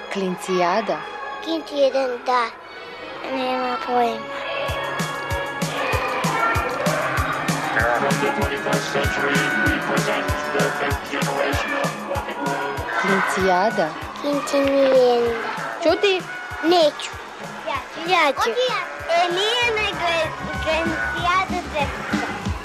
Klincijada. Klinci jedan da. Nema pojma. Klincijada. Klinci nije. Čuti? Neću. Ja ću. Nije nego je Klincijada Treptica.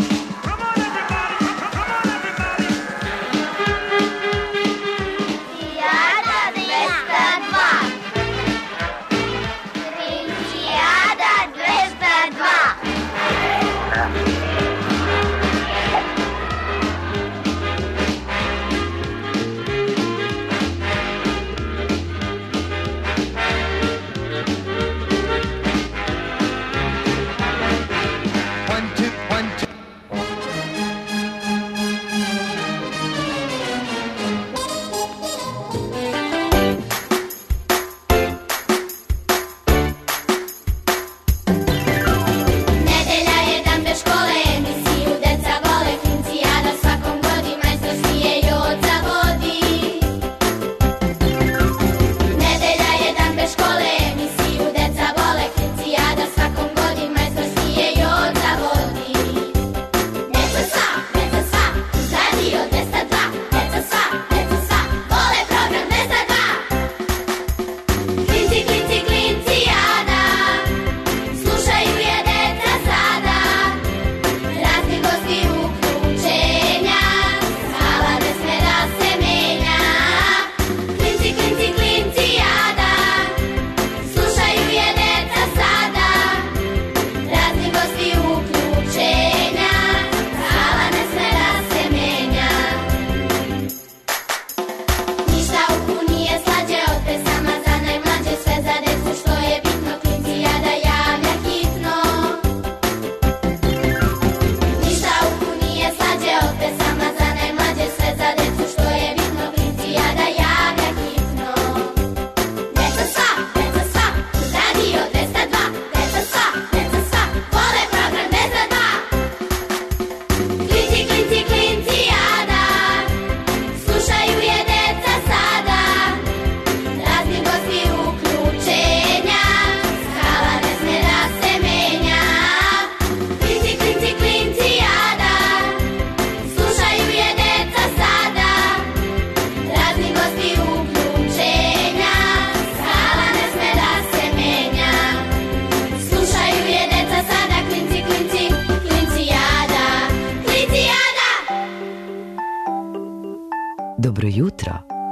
Dobro jutro.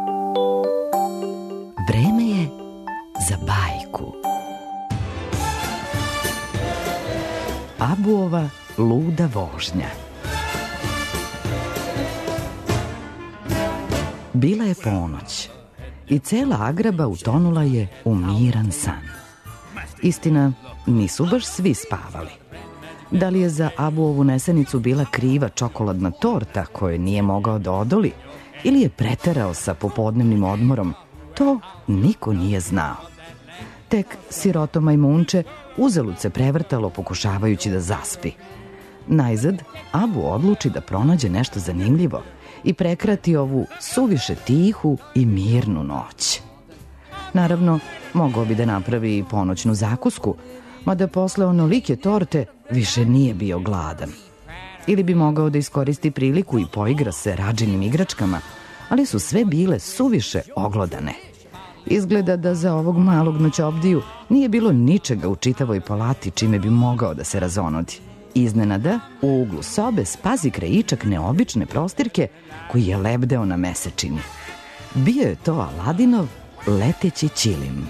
Vreme je za bajku. Abuova luda vožnja. Bila je ponoć i cela agraba utonula je u miran san. Istina, nisu baš svi spavali. Da li je za Abuovu nesenicu bila kriva čokoladna torta koju nije mogao da odoli ili je preterao sa popodnevnim odmorom, to niko nije znao. Tek siroto majmunče uzalud se prevrtalo pokušavajući da zaspi. Najzad, Abu odluči da pronađe nešto zanimljivo i prekrati ovu suviše tihu i mirnu noć. Naravno, mogao bi da napravi i ponoćnu zakusku, mada posle onolike torte više nije bio gladan. Ili bi mogao da iskoristi priliku i poigra se rađenim igračkama, ali su sve bile suviše oglodane. Izgleda da za ovog malog noćobdiju nije bilo ničega u čitavoj palati čime bi mogao da se razonodi. Iznenada, u uglu sobe spazi krajičak neobične prostirke koji je lebdeo na mesečini. Bio je to Aladinov leteći ćilim.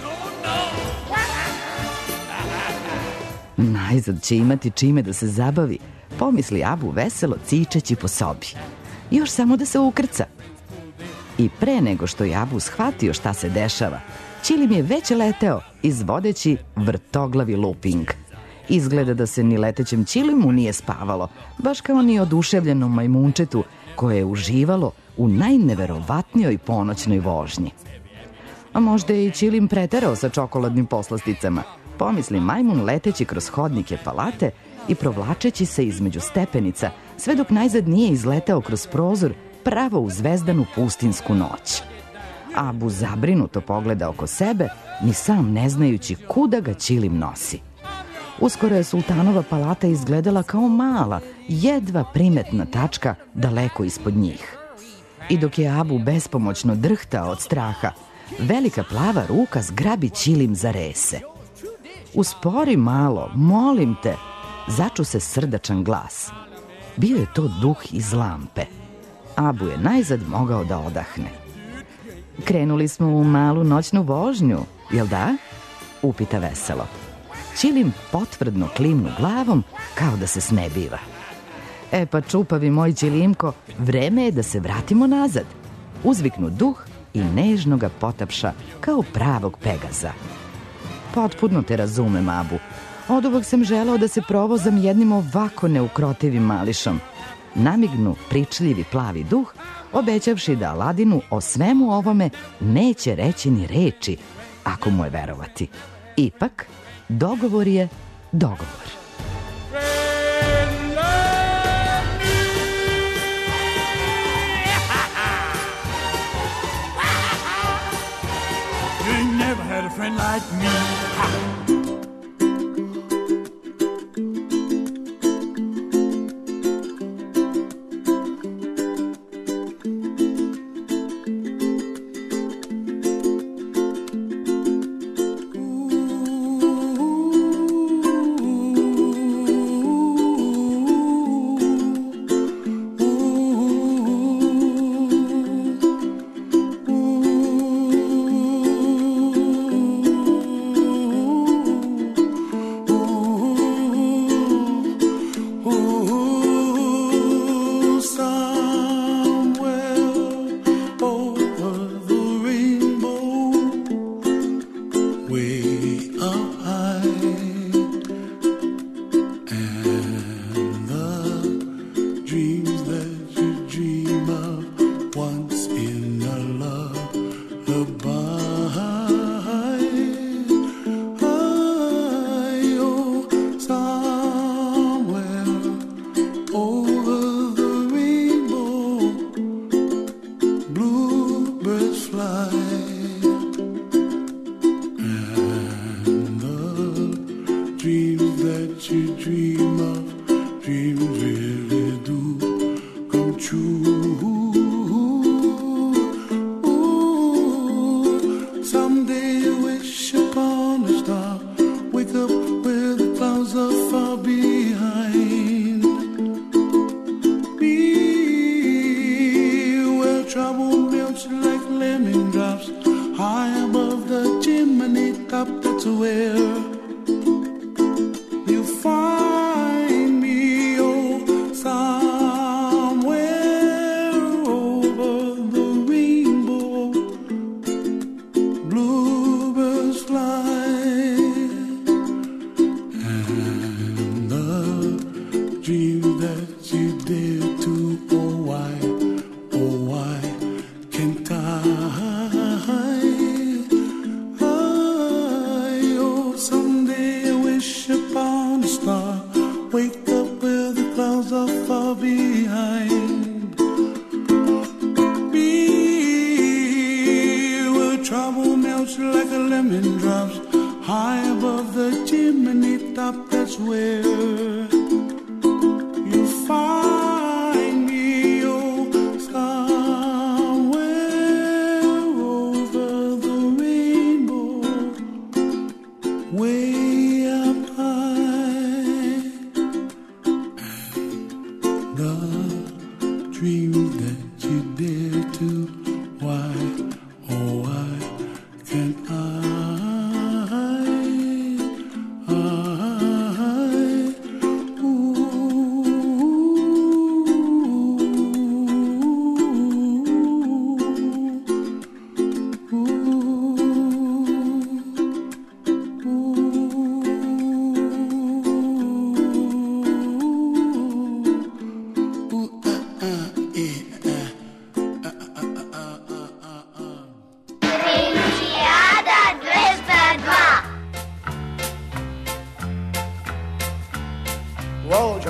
Najzad će imati čime da se zabavi, pomisli Abu veselo cičeći po sobi. Još samo da se ukrca. I pre nego što je Abu shvatio šta se dešava, ćilim je već leteo izvodeći vrtoglavi luping. Izgleda da se ni letećem ćilimu nije spavalo, baš kao ni oduševljenom majmunčetu koje je uživalo u najneverovatnijoj ponoćnoj vožnji. A možda je i ćilim preterao sa čokoladnim poslasticama, pomisli majmun leteći kroz hodnike palate i provlačeći se između stepenica, sve dok najzad nije izletao kroz prozor pravo u zvezdanu pustinsku noć. Abu zabrinuto pogleda oko sebe, ni sam ne znajući kuda ga Ćilim nosi. Uskoro je sultanova palata izgledala kao mala, jedva primetna tačka daleko ispod njih. I dok je Abu bespomoćno drhtao od straha, velika plava ruka zgrabi Ćilim za rese. Uspori malo, molim te, začu se srdačan glas. Bio je to duh iz lampe. Abu je najzad mogao da odahne. Krenuli smo u malu noćnu vožnju, jel da? Upita veselo. Ćilim potvrdno klimnu glavom kao da se snebiva. E pa čupavi moj Ćilimko, vreme je da se vratimo nazad. Uzviknu duh i nežno ga potapša kao pravog Pegaza. Potpuno te razumem, Abu. Od uvek sam želeo da se provozam jednim ovako neukrotivim mališom. Namignu pričljivi plavi duh, obećavši da Aladinu o svemu ovome neće reći ni reči, ako mu je verovati. Ipak, dogovor je dogovor. You ain't never had a friend like me.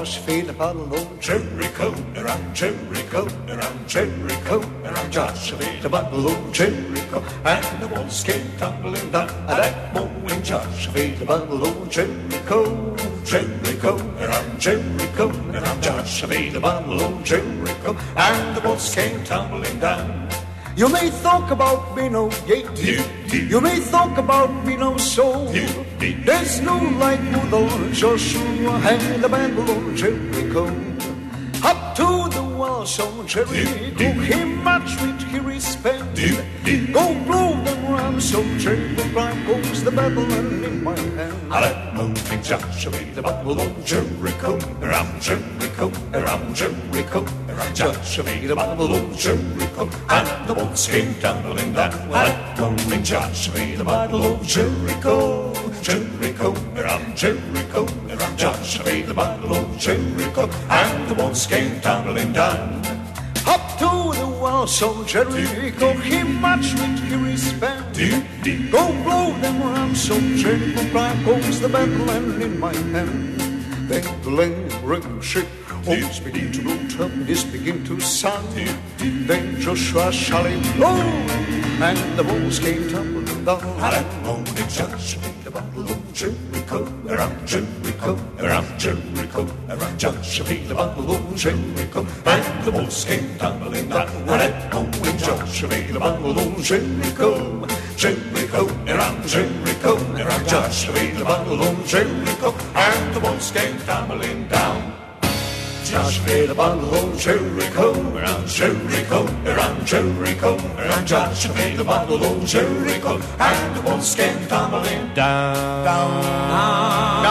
Josh feed the bottle of Jericho, around Jericho, around Jericho, around Josh feed the bottle of Jericho, and the walls came tumbling down at that moment. Josh feed the bottle of Jericho, Jericho, around Jericho, around Josh feed the bottle of Jericho, and the walls came tumbling down. You may talk about me no gate, you may talk about me no soul. There's no like good old Joshua and the battle of Jericho. Up to the walls of Jericho, he marched with his respect. Go blow the drums of Jericho, climb goes the battle and in my hand. I'm moving Joshua, the battle of Jericho, around Jericho, around Jericho, around Joshua, the battle of Jericho, and the walls came tumbling down. I'm moving Joshua, the battle of Jericho, Jericho, around Jericho, around Joshua, the battle of Jericho, and the walls came tumbling down. Up to the walls of Jericho, he marched with his respect. Go blow them rams of Jericho, climb goes the battle and in my hand. Then the lame ship always begin to blow, trumpets begin to sound. Then Joshua shouted blow, and the walls came tumbling down. And only Joshua the battle of Jericho, around Jericho, around Jericho, around Joshua the battle of Jericho, and the walls came tumbling down. And only Joshua the battle of Jericho, Jericho, around Jericho, around Joshua the battle of Jericho, and the walls came tumbling down. Joshua the battle of Jericho, around Jericho, around Jericho, around Joshua the battle of Jericho, and the walls came tumbling down, down,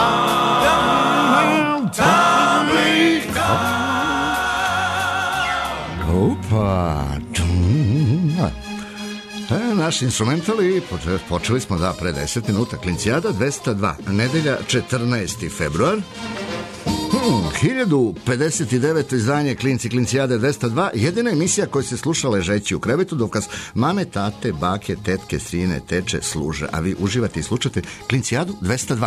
down, tumbling down. Opa, naš instrumentali, počeli smo da pre 10 minuta. Klincijada 202, nedelja 14. februar. 1059. izdanje Klincijade 202, jedina emisija koja se sluša ležeći u krevetu, dok vas mame, tate, bake, tetke, strine, teče služe, a vi uživate i slušate Klincijadu 202.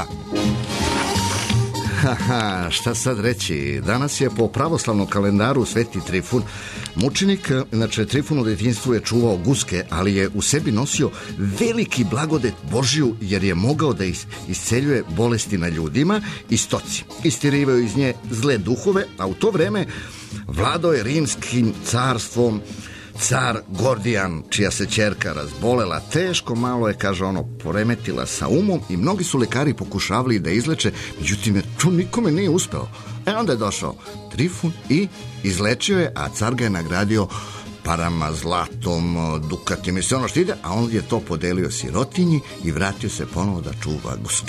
Haha, šta sad reći? Danas je po pravoslavnom kalendaru Sveti Trifun mučenik. Inače, Trifun u detinjstvu je čuvao guske, ali je u sebi nosio veliki blagodet Božiju, jer je mogao da isceljuje bolesti na ljudima i stoci. Istirivao iz nje zle duhove, a u to vreme vladao je rimskim carstvom car Gordijan, čija se ćerka razbolela teško, malo je, kaže ono, poremetila sa umom i mnogi su lekari pokušavali da izleče, međutim, to nikome nije uspeo. Onda je došao Trifun i izlečio je, a car ga je nagradio parama, zlatom, dukatima i sve ono što ide, a on je to podelio sirotinji i vratio se ponovo da čuva guske.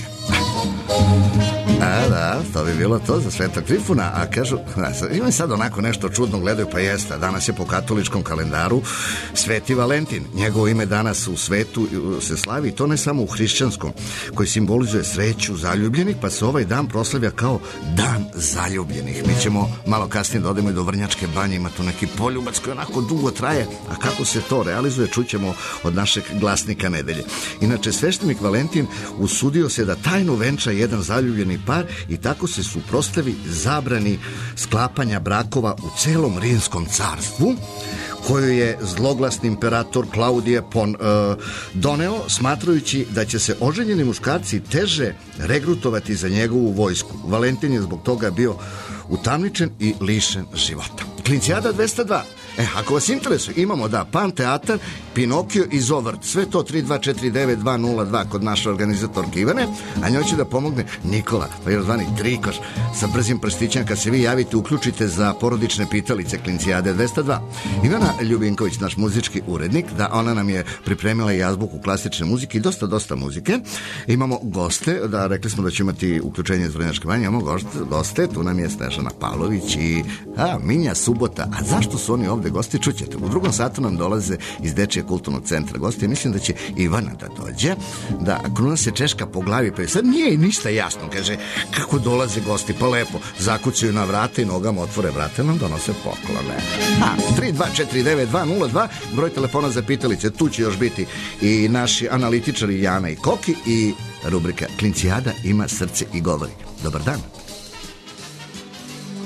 A da, to bi bilo to za Svetog Trifuna, a kažu, imam sad onako nešto čudno, gledaju, pa jeste, danas je po katoličkom kalendaru Sveti Valentin, njegovo ime danas u svetu se slavi, i to ne samo u hrišćanskom, koji simbolizuje sreću zaljubljenih, pa se ovaj dan proslavlja kao dan zaljubljenih. Mi ćemo malo kasnije da odemo i do Vrnjačke banje, ima tu neki poljubac koji onako dugo traje, a kako se to realizuje, čućemo od našeg glasnika nedelje. Inače, sveštenik Valentin usudio se da tajno venča jedan zaljubljeni par i tako se suprotstavi zabrani sklapanja brakova u celom rimskom carstvu, koju je zloglasni imperator Klaudije doneo, smatrajući da će se oženjeni muškarci teže regrutovati za njegovu vojsku. Valentin je zbog toga bio utamničen i lišen života. Klincijada 202. Ako vas interesuje, imamo da Pan teatar, Pinokio i Zovrt, sve to 3249202 kod naše organizatorke Ivane, a njoj će da pomogne Nikola, pa još zvani Trikoš, sa brzim prstićem. Kad se vi javite, uključite za porodične pitalice Klincijade 202. Ivana Ljubinković, naš muzički urednik, da ona nam je pripremila i azbuku klasične muzike i dosta muzike. Imamo goste, da rekli smo da će imati uključenje iz Vrnjačke banje, imamo goste, tu nam je Snežana Pavlović i Minja Subota. A zašto su oni ovde gosti, čućete. U drugom satu nam dolaze iz Dečijeg kulturnog centra gosti. Mislim da će Ivana da dođe, da kruna se češka po glavi, pa je sad nije ništa jasno. Kaže, kako dolaze gosti? Pa lepo, zakucaju na vrata i nogama otvore vrata, nam donose poklone. 3249202, broj telefona za pitalice. Tu će još biti i naši analitičari Jana i Koki i rubrika Klincijada ima srce i govori. Dobar dan.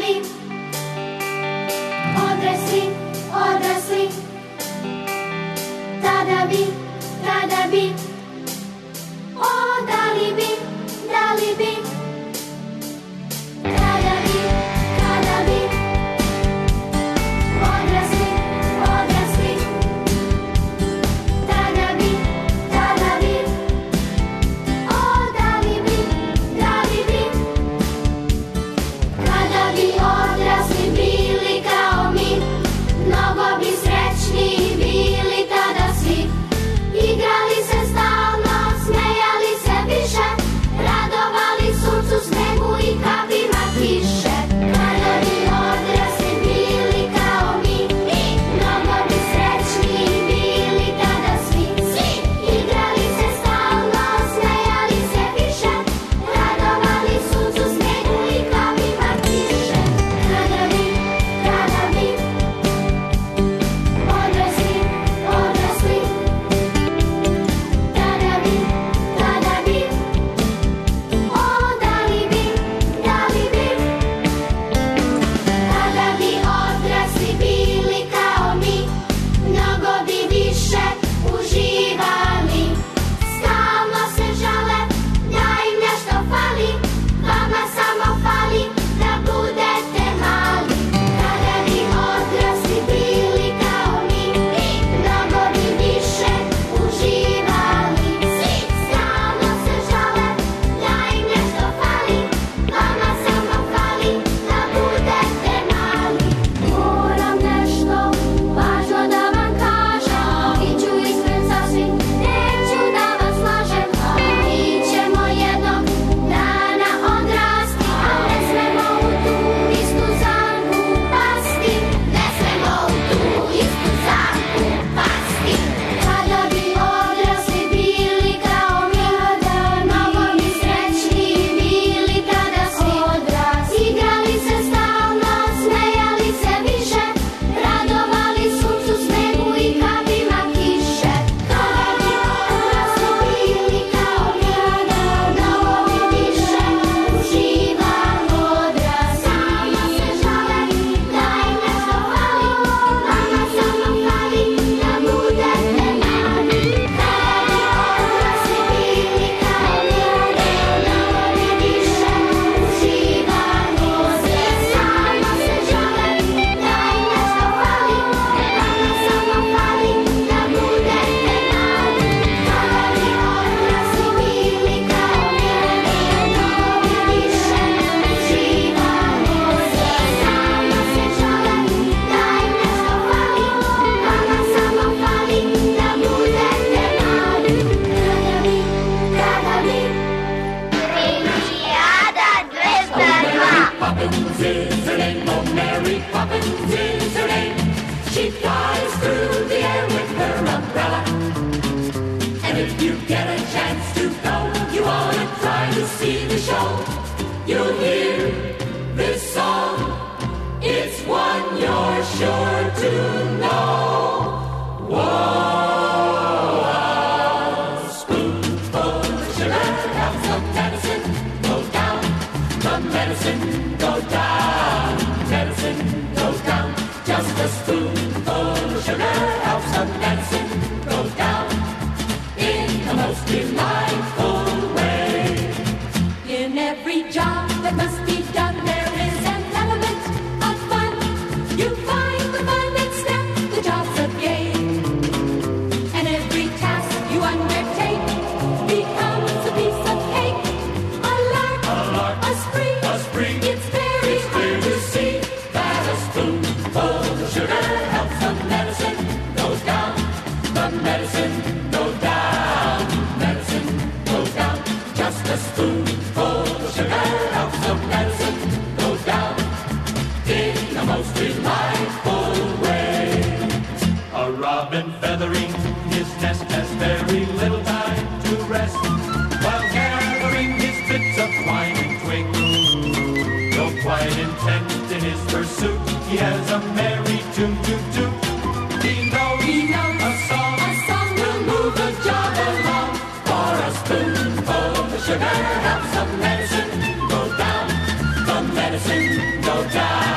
Sugar helps the medicine go down. The medicine go down.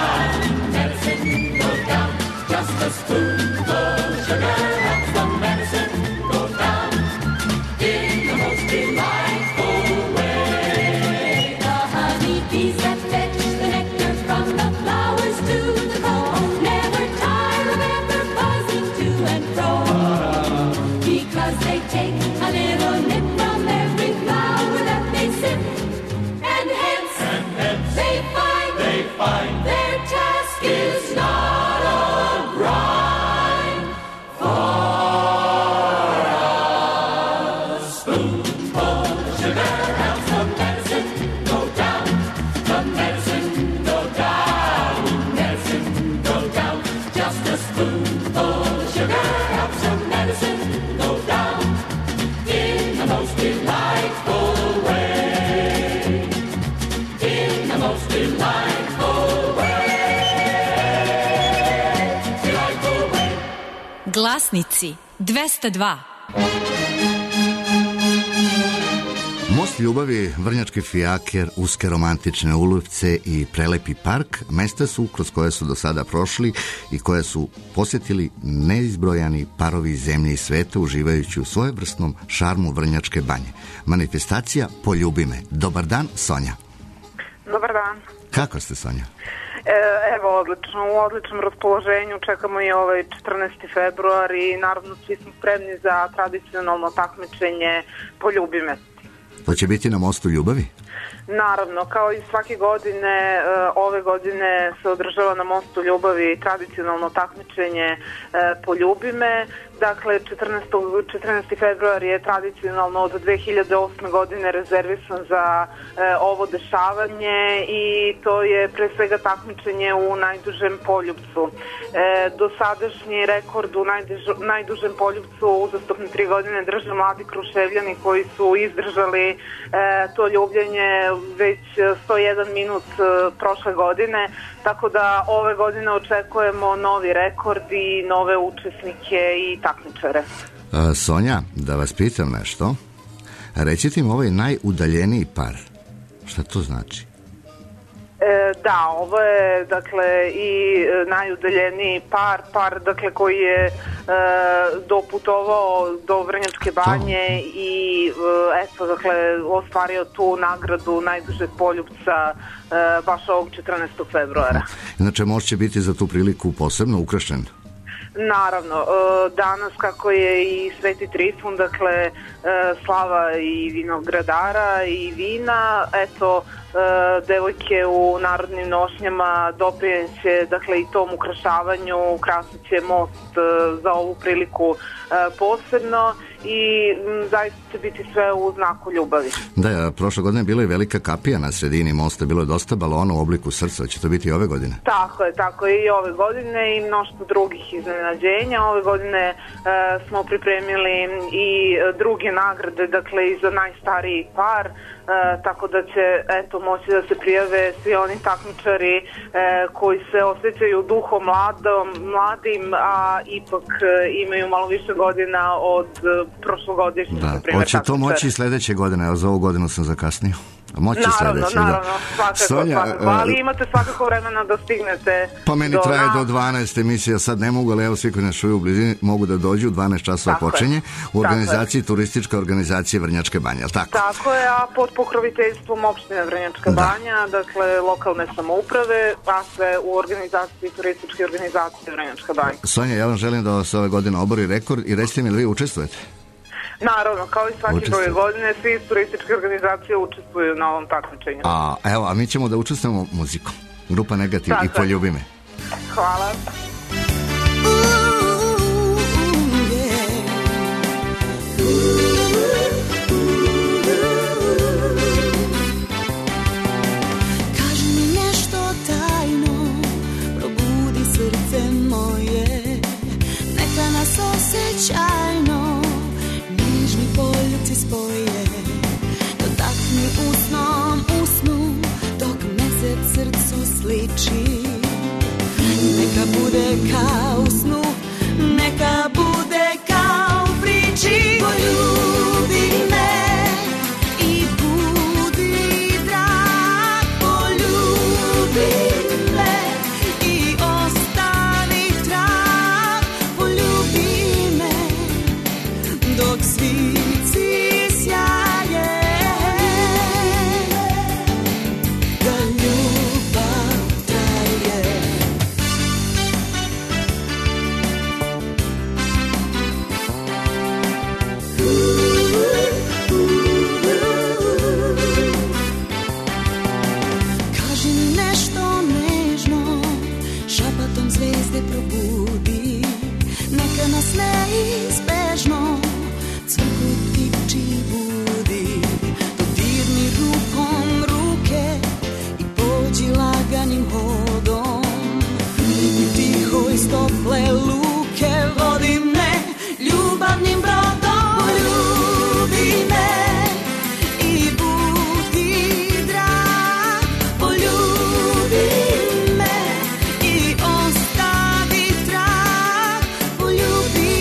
Glasnici 202. Most ljubavi, Vrnjački fijaker, uske romantične ulice i prelepi park mesta su kroz koje su do sada prošli i koje su posjetili neizbrojani parovi iz zemlje i sveta uživajući u svojevrsnom šarmu Vrnjačke banje. Manifestacija Poljubi me. Dobar dan, Sonja. Dobar dan. Kako ste, Sonja? Evo, odlično, u odličnom raspoloženju, čekamo i ovaj 14. februar i naravno svi smo spremni za tradicionalno takmičenje Poljubi me. To će biti na Mostu ljubavi? Naravno, kao i svake godine, ove godine se održava na Mostu ljubavi tradicionalno takmičenje Poljubi me. Dakle, 14. februar je tradicionalno od 2008. godine rezervisan za ovo dešavanje i to je pre svega takmičenje u najdužem poljupcu. Dosadašnji rekord u najdužem poljupcu uzastopne 3 godine drže mladi Kruševljani koji su izdržali to ljubljenje već 101 minut prošle godine, tako da ove godine očekujemo novi rekord i nove učesnike i takmičare. Sonja, da vas pitam nešto. Recite mi ovaj najudaljeniji par. Šta to znači? Da, ovo je dakle i najudaljeniji par dakle koji je doputovao do Vrnjačke banje i eto dakle ostvario tu nagradu najdužeg poljupca baš ovog 14. februara. Znači, most će biti za tu priliku posebno ukrašen? Naravno, danas kako je i Sveti Trifun, dakle slava i vinogradara i vina, eto devojke u narodnim nošnjama doprineće dakle i tom ukrašavanju, ukrasit će most za ovu priliku posebno i zaista će biti sve u znaku ljubavi. Da, prošle godine je bila i velika kapija na sredini mosta, bilo je dosta balona u obliku srca, će to biti i ove godine? Tako je i ove godine i mnoštvo drugih iznenađenja. Ove godine smo pripremili i druge nagrade, dakle i za najstariji par, tako da će eto moći da se prijave svi oni takmičari koji se osjećaju duhom mladim, a ipak imaju malo više godina od prošlogodišnjih. Da, hoće to moći sledeće godine, a za ovu godinu sam zakasnio. Moći sledeće, naravno, svakako, ali imate svakako vremena da stignete. Pa meni traje do 12 emisija, sad ne mogu, ali evo svi koji nas čuju u blizini mogu da dođu, 12 časova počinje u organizaciji Turistička organizacija Vrnjačke banje, je li tako? Tako je, a pod pokroviteljstvom opštine Vrnjačka banja, dakle lokalne samouprave, a sve u organizaciji Turističke organizacije Vrnjačka banja. Sonja, ja vam želim da vas ove godine obori rekord i recite mi da vi učestvujete? Naravno, kao i svake druge godine, svi iz turističke organizacije učestvuju na ovom takmičenju. A mi ćemo da učestvujemo muzikom. Grupa Negativ i Poljubi me. Hvala. Kaži mi nešto tajno, probudi srce moje, neka nas osjećajno poljuci spoje, dotakni usnu, dok mesec srcu sliči. Neka bude kao snu, neka bude kao priči. Poljubi me i budi drag, poljubi me i ostavi trag, poljubi me dok svi probudi, neka nas neizbežno cvrkutići budi. Dodirni rukom ruke i pođi laganim hodom, i tiho iz tople luke vodi me ljubavnim brodom. Poljubi me i budi drag, poljubi me i ostavi trag, poljubi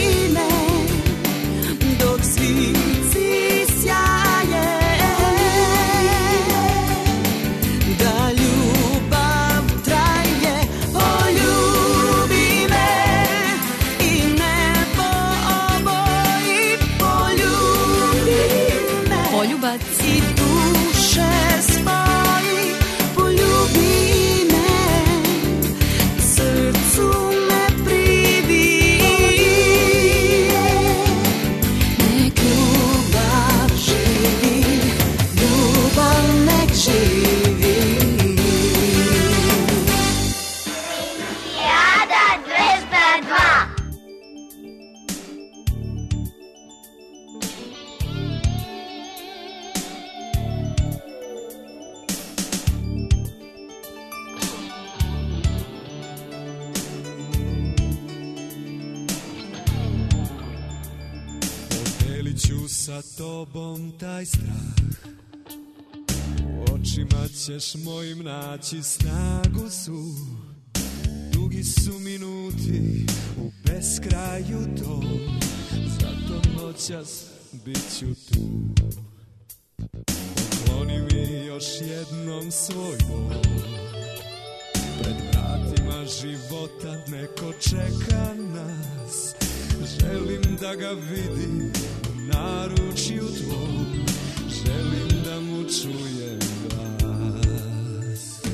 sa tobom taj strah, u očima ćeš mojim naći snagu svu. Dugi su minuti u beskraju tom, zato noćas bit ću tu. Pokloni mi još jednom svoj bol, pred vratima života neko čeka nas. Želim da ga vidim u naručju tvom, želim da mu čujem glas.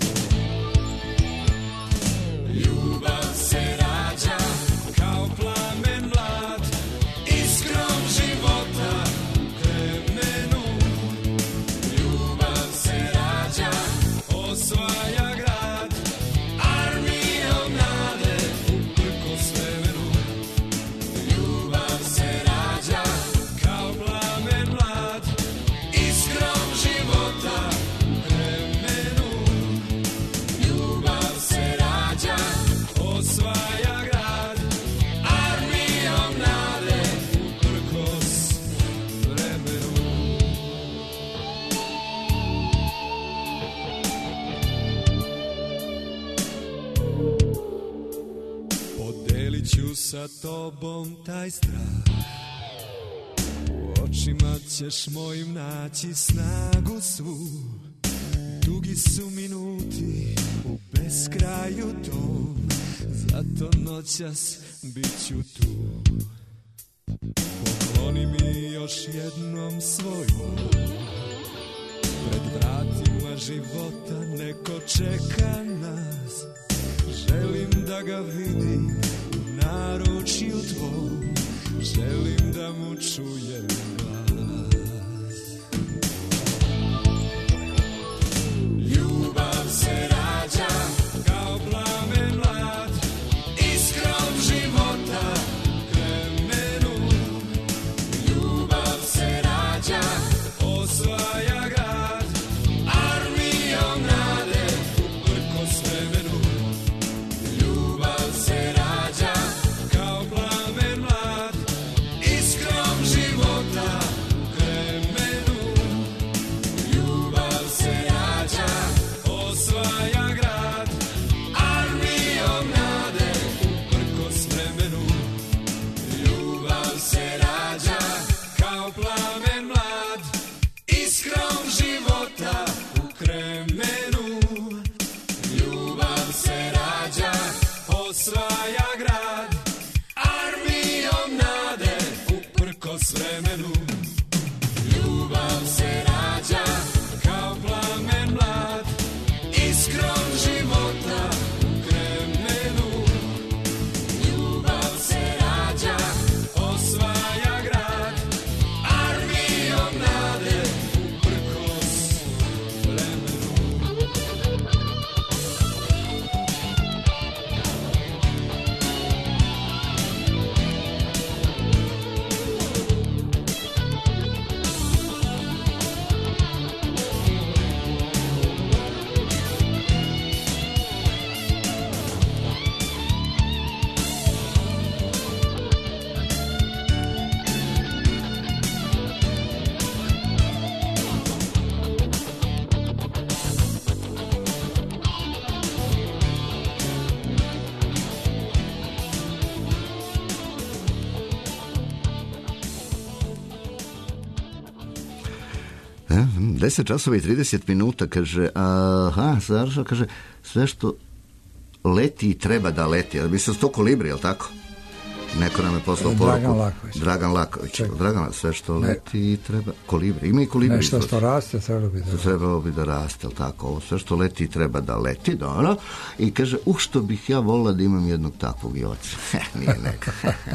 Ljubav se rađa kao plamen mlad, iskrom života u kremenu. Ljubav se rađa, osvaja grad, armijom nade uprkos vremenu. Ljubav se rađa kao plamen mlad, iskrom života u kremenu. Ljubav se rađa, osvaja grad, armijom nade uprkos vremenu. Podelit ću sa tobom taj strah, u očima ćeš mojim naći snagu svu. Dugi su minuti u beskraju tom, zato noćas bit ću tu. Pokloni mi još jednom svoj bol, pred vratima života neko čeka nas. Želim da ga vidim u naručju tvom, želim da mu čujem glas. Ljubav se rađa kao plamen mlad, iskrom života u kremenu. Ljubav se rađa, osvaja grad, armijom nade uprkos vremenu. Ljubav se rađa kao plamen mlad, iskrom života u kremenu. Ljubav se rađa, osvaja grad, armijom nade uprkos vremenu. Ljubav se rađa kao plamen mlad, iskrom života u kremenu. Ljubav se rađa, osvaja grad, armijom nade uprkos vremenu. Ljubav se rađa kao plamen mlad, iskrom života u kremenu. Ljubav se rađa, osvaja grad, armijom nade uprkos vremenu. E, 10 časova i 30 minuta, kaže, Saša, kaže, sve što leti i treba da leti. Mislim, to kolibri, je li tako? Neko nam je poslao poruku. Dragan Laković. Dragan, sve što leti i treba... Kolibri, ima i kolibri. Nešto što raste, trebalo bi da raste, ali tako. Ovo sve što leti i treba da leti, dobro. I kaže, što bih ja volila da imam jednog takvog i oca. Nije neka.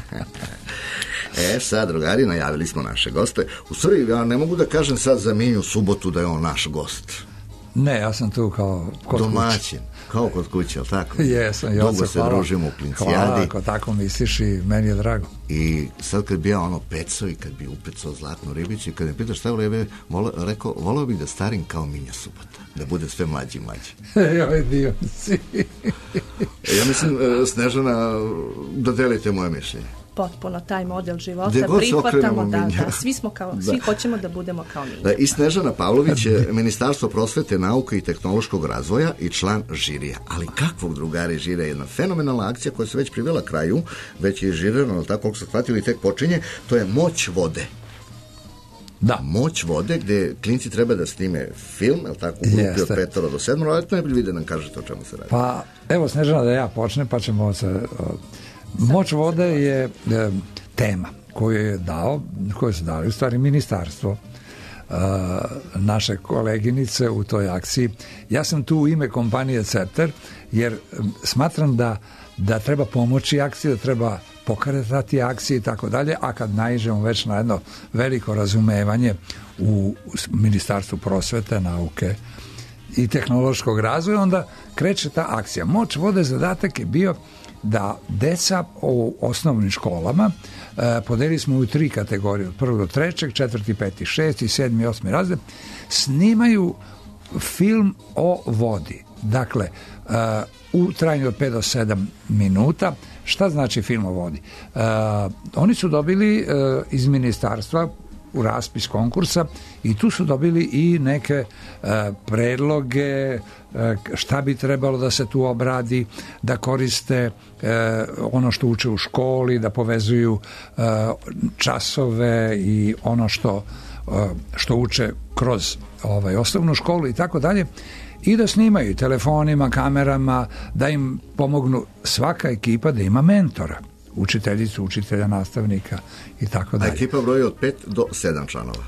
Sad, drugari, najavili smo naše goste. U stvari, ja ne mogu da kažem sad za Minju Subotu da je on naš gost. Ne, ja sam tu kao kod domaćin, kao kod kuće, ali tako? Jesam, dugo se družimo u Klincijadi. Hvala, ako tako misliš i meni je drago. I sad kad bi ja pecao i kad bi upecao zlatnu ribiću i kad me pitaš šta je, ja bih rekao, volao bih da starim kao Minja Subota, da bude sve mlađi i mlađi. Joj, divan si. Ja mislim, Snežana, da delite moje mišljenje. Potpuno taj model života Gdje god se prihvatamo, okrenemo mi. svi smo kao, svi hoćemo da budemo kao mi. I Snežana Pavlović je Ministarstvo prosvete, nauke i tehnološkog razvoja i član žirija. Ali kakvog, drugari, žirija? Jedna fenomenalna akcija koja se već privela kraju, već je žirano, ali tako koliko se shvatili, tek počinje, to je Moć vode. Da. Moć vode, gdje klinci treba da snime film, je li tako, u grupi od 5 do 7, ali to najbolje vide nam kažete o čemu se radi. Pa, evo Snežana da ja počnem, pa ćemo se... Moć vode je tema koju su dali u stvari ministarstvo, naše koleginice u toj akciji. Ja sam tu u ime kompanije Cepter, jer smatram da treba pomoći akciji, da treba pokretati akcije i tako dalje, a kad naiđemo već na jedno veliko razumevanje u Ministarstvu prosvete, nauke i tehnološkog razvoja, onda kreće ta akcija. Moć vode zadatak je bio da deca u osnovnim školama, podelili smo u 3 kategorije, od 1. do 3., 4., 5., 6., 7. i 8. razred, snimaju film o vodi. Dakle, u trajanju od 5 do 7 minuta. Šta znači film o vodi? Oni su dobili iz ministarstva u raspis konkursa i tu su dobili i neke predloge šta bi trebalo da se tu obradi, da koriste ono što uče u školi, da povezuju časove i ono što uče kroz osnovnu školu i tako dalje, i da snimaju telefonima, kamerama, da im pomognu svaka ekipa da ima mentora, učiteljicu, učitelja, nastavnika i tako dalje. A ekipa broji od 5 do 7 članova.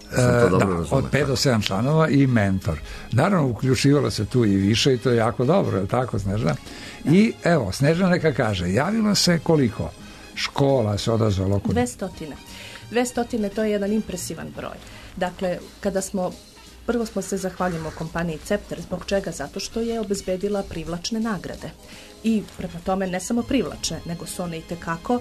Od 5 do 7 članova i mentor. Naravno, uključivalo se tu i više i to je jako dobro, je li tako, Snežana? I evo, Snežana neka kaže, javilo se koliko škola se odazvalo? 200. 200, to je jedan impresivan broj. Dakle, prvo smo se zahvaljujemo kompaniji Cepter, zbog čega? Zato što je obezbedila privlačne nagrade. I prema tome ne samo privlačne, nego su one itekako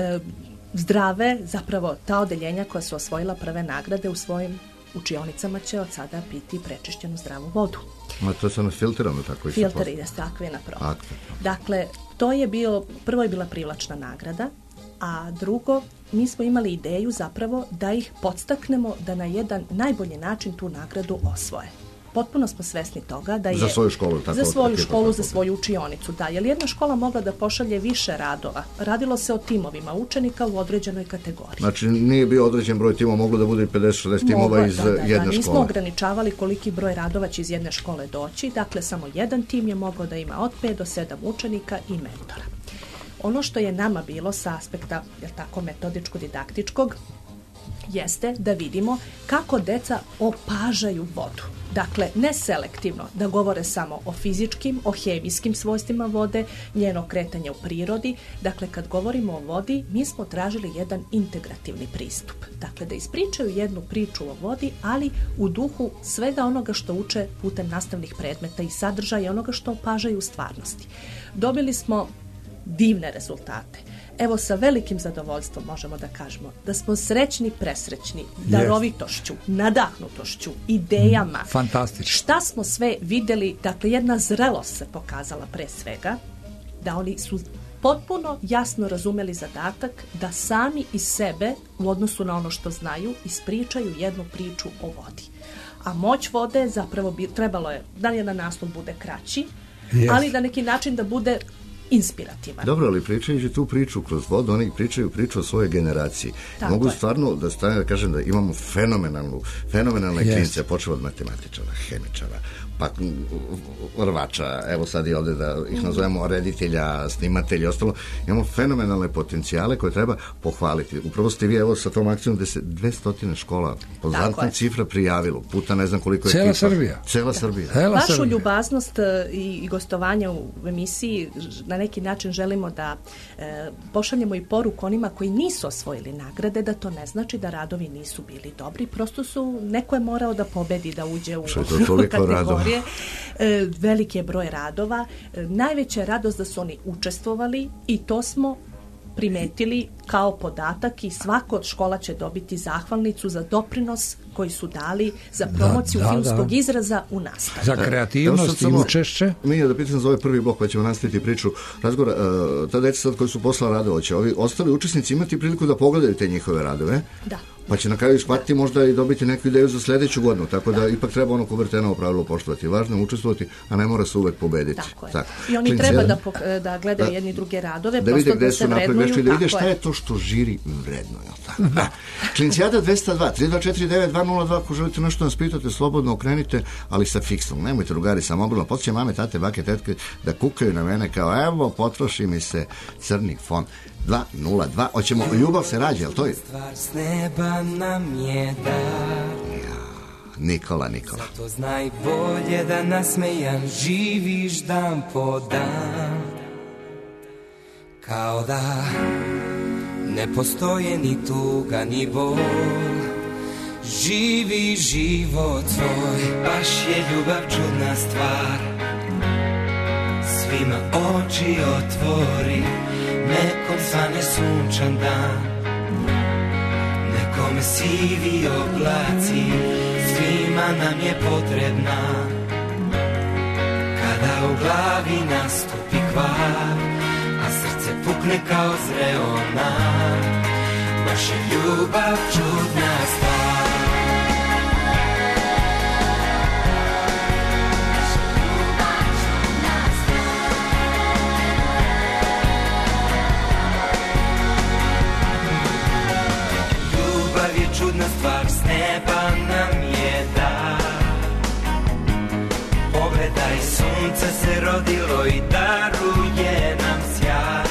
zdrave, zapravo ta odeljenja koja su osvojila prve nagrade u svojim učionicama će od sada piti prečišćenu zdravu vodu. A to je samo filtrirano tako i filter ide stakvena proba. Dakle, to je prvo je bila privlačna nagrada, a drugo, mi smo imali ideju zapravo da ih podstaknemo da na jedan najbolji način tu nagradu osvoje. Potpuno smo svesni toga da je... Za svoju školu. Za svoju školu, za svoju učionicu, da. Jer jedna škola mogla da pošalje više radova. Radilo se o timovima učenika u određenoj kategoriji. Znači, nije bio određen broj timova, moglo da bude 50-60 timova iz jedne škole. Nismo ograničavali koliki broj radova će iz jedne škole doći. Dakle, samo jedan tim je mogao da ima od 5 do 7 učenika i mentora. Ono što je nama bilo sa aspekta, metodičko-didaktičkog, jeste da vidimo kako deca opažaju vodu. Dakle, ne selektivno, da govore samo o fizičkim, o hemijskim svojstvima vode, njeno kretanje u prirodi. Dakle, kad govorimo o vodi, mi smo tražili jedan integrativni pristup. Dakle, da ispričaju jednu priču o vodi, ali u duhu svega onoga što uče putem nastavnih predmeta i sadržaja onoga što opažaju u stvarnosti. Dobili smo divne rezultate. Evo, sa velikim zadovoljstvom možemo da kažemo da smo srećni, presrećni, darovitošću, nadahnutošću, idejama. Fantastično. Šta smo sve vidjeli, dakle, jedna zrelost se pokazala pre svega, da oni su potpuno jasno razumeli zadatak da sami iz sebe, u odnosu na ono što znaju, ispričaju jednu priču o vodi. A moć vode zapravo trebalo je da jedan naslov bude kraći, ali da neki način da bude inspirativan. Dobro, ali pričajući tu priču kroz vodu, oni pričaju priču o svojoj generaciji. Tako mogu je. Stvarno da kažem da imamo fenomenalne klince, počeo od matematičara, hemičara, pa rvača, evo sad i ovdje da ih nazovemo reditelja, snimatelja i ostalo. Imamo fenomenalne potencijale koje treba pohvaliti. Upravo ste vi, evo, sa tom akcijom gde se 200 škola, poznatna cifra, prijavilo, puta ne znam koliko je Cela Srbija. Vašu ljubaznost i gostovanja u emisiji na neki način želimo da pošaljemo i poruku onima koji nisu osvojili nagrade, da to ne znači da radovi nisu bili dobri, prosto neko je morao da pobedi, da uđe u kategorije. Veliki je broj radova. Najveća je radost da su oni učestvovali i to smo primetili kao podatak i svako od škola će dobiti zahvalnicu za doprinos koji su dali za promociju filmskog izraza u nastavi. Za kreativnost i učešće. Mi da pitam za ovaj prvi blok, pa ćemo nastaviti priču razgovora. Ta deca sad koji su poslala radove, će ovi ostali učesnici imati priliku da pogledaju te njihove radove? Da. Pa će na kraju shvatiti možda i dobiti neku ideju za sljedeću godinu, tako da ipak treba ono Kubertenovo pravilo poštovati. Važno je učestvovati, a ne mora se uvek pobediti. Tako je. I oni treba da gledaju jedni druge radove, da vide gde su vrednuju. Da vide šta je to što žiri vrednuje. Klincijada 202, 3249-202, ako želite nešto nas pitate, slobodno okrenite, ali sa fiksnom. Nemojte drugari sa mobilno. Podsjećam mame, tate, bake, tetke da kukaju na mene kao evo, potroši mi se crni fon. 202, hoćemo ljubav se rađa, jel to je? Stvar s neba nam je dar. Nikola. Zato znaj bolje da nasmejan živiš dan po dan. Kao da ne postoje ni tuga ni bol. Živi život tvoj, baš je ljubav čudna stvar. Svima oči otvori, nekom svane sunčan dan, nekome sivi oblaci, svima nam je potrebna. Kada u glavi nastupi kvar, a srce pukne kao zreo nar, baš je ljubav čudna stvar. Čudna stvar s neba nam je dar. Pogledaj, sunce se rodilo i daruje nam sjaj.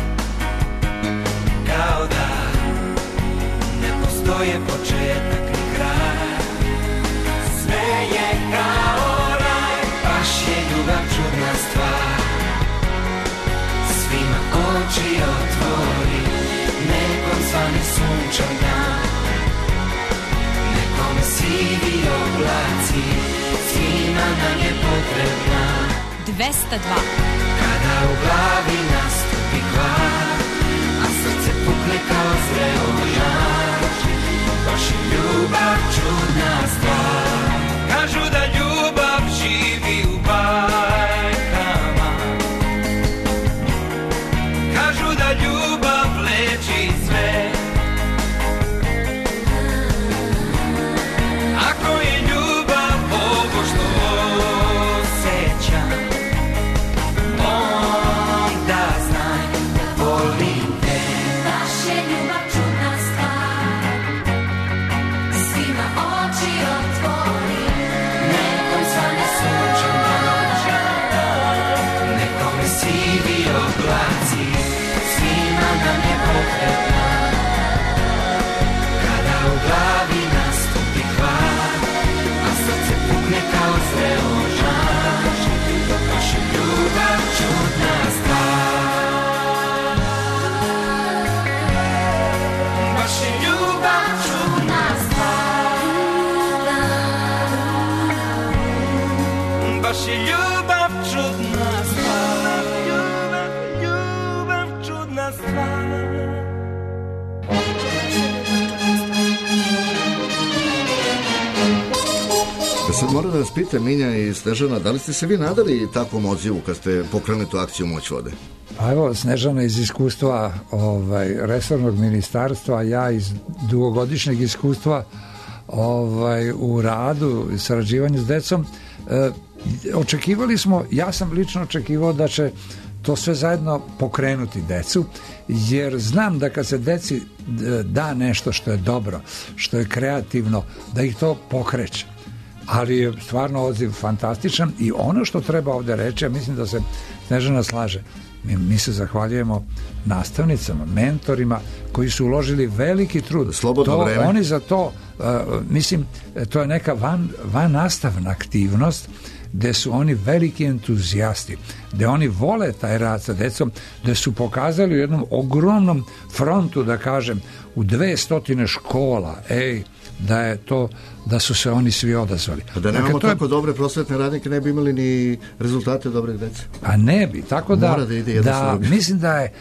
Kao da ne postoje početak ni kraj. Sve je kao raj, baš je ljubav čudna stvar. Svima oči otvori, nekom svane sunčan dan, sivi oblaci, svima nam je potrebna. 202. Kada u glavi nastupi kvar, a srce pukne kao zreo žar, baš je ljubav čudna stvar. Kažu da ljubav živi u bajkama, kažu da ljubav leči sve. Sad moram da vas pitam, Minja i Snežana, da li ste se vi nadali takvom odzivu kad ste pokrenuli tu akciju Moć vode? Pa evo, Snežana iz iskustva resornog ministarstva, ja iz dugogodišnjeg iskustva u radu i sarađivanju s decom, očekivali smo, ja sam lično očekivao da će to sve zajedno pokrenuti decu, jer znam da kad se deci da nešto što je dobro, što je kreativno, da ih to pokreće. Ali je stvarno odziv fantastičan i ono što treba ovdje reći, ja mislim da se Snežana slaže, mi se zahvaljujemo nastavnicama, mentorima koji su uložili veliki trud. Slobodno vreme. Oni za to, mislim, to je neka van nastavna aktivnost gde su oni veliki entuzijasti, gde oni vole taj rad sa decom, gde su pokazali u jednom ogromnom frontu, da kažem, u 200 škola, da su se oni svi odazvali. A da nemamo tako dobre prosvetne radnike, ne bi imali ni rezultate dobrih dece. A ne bi, tako da ide mislim da je,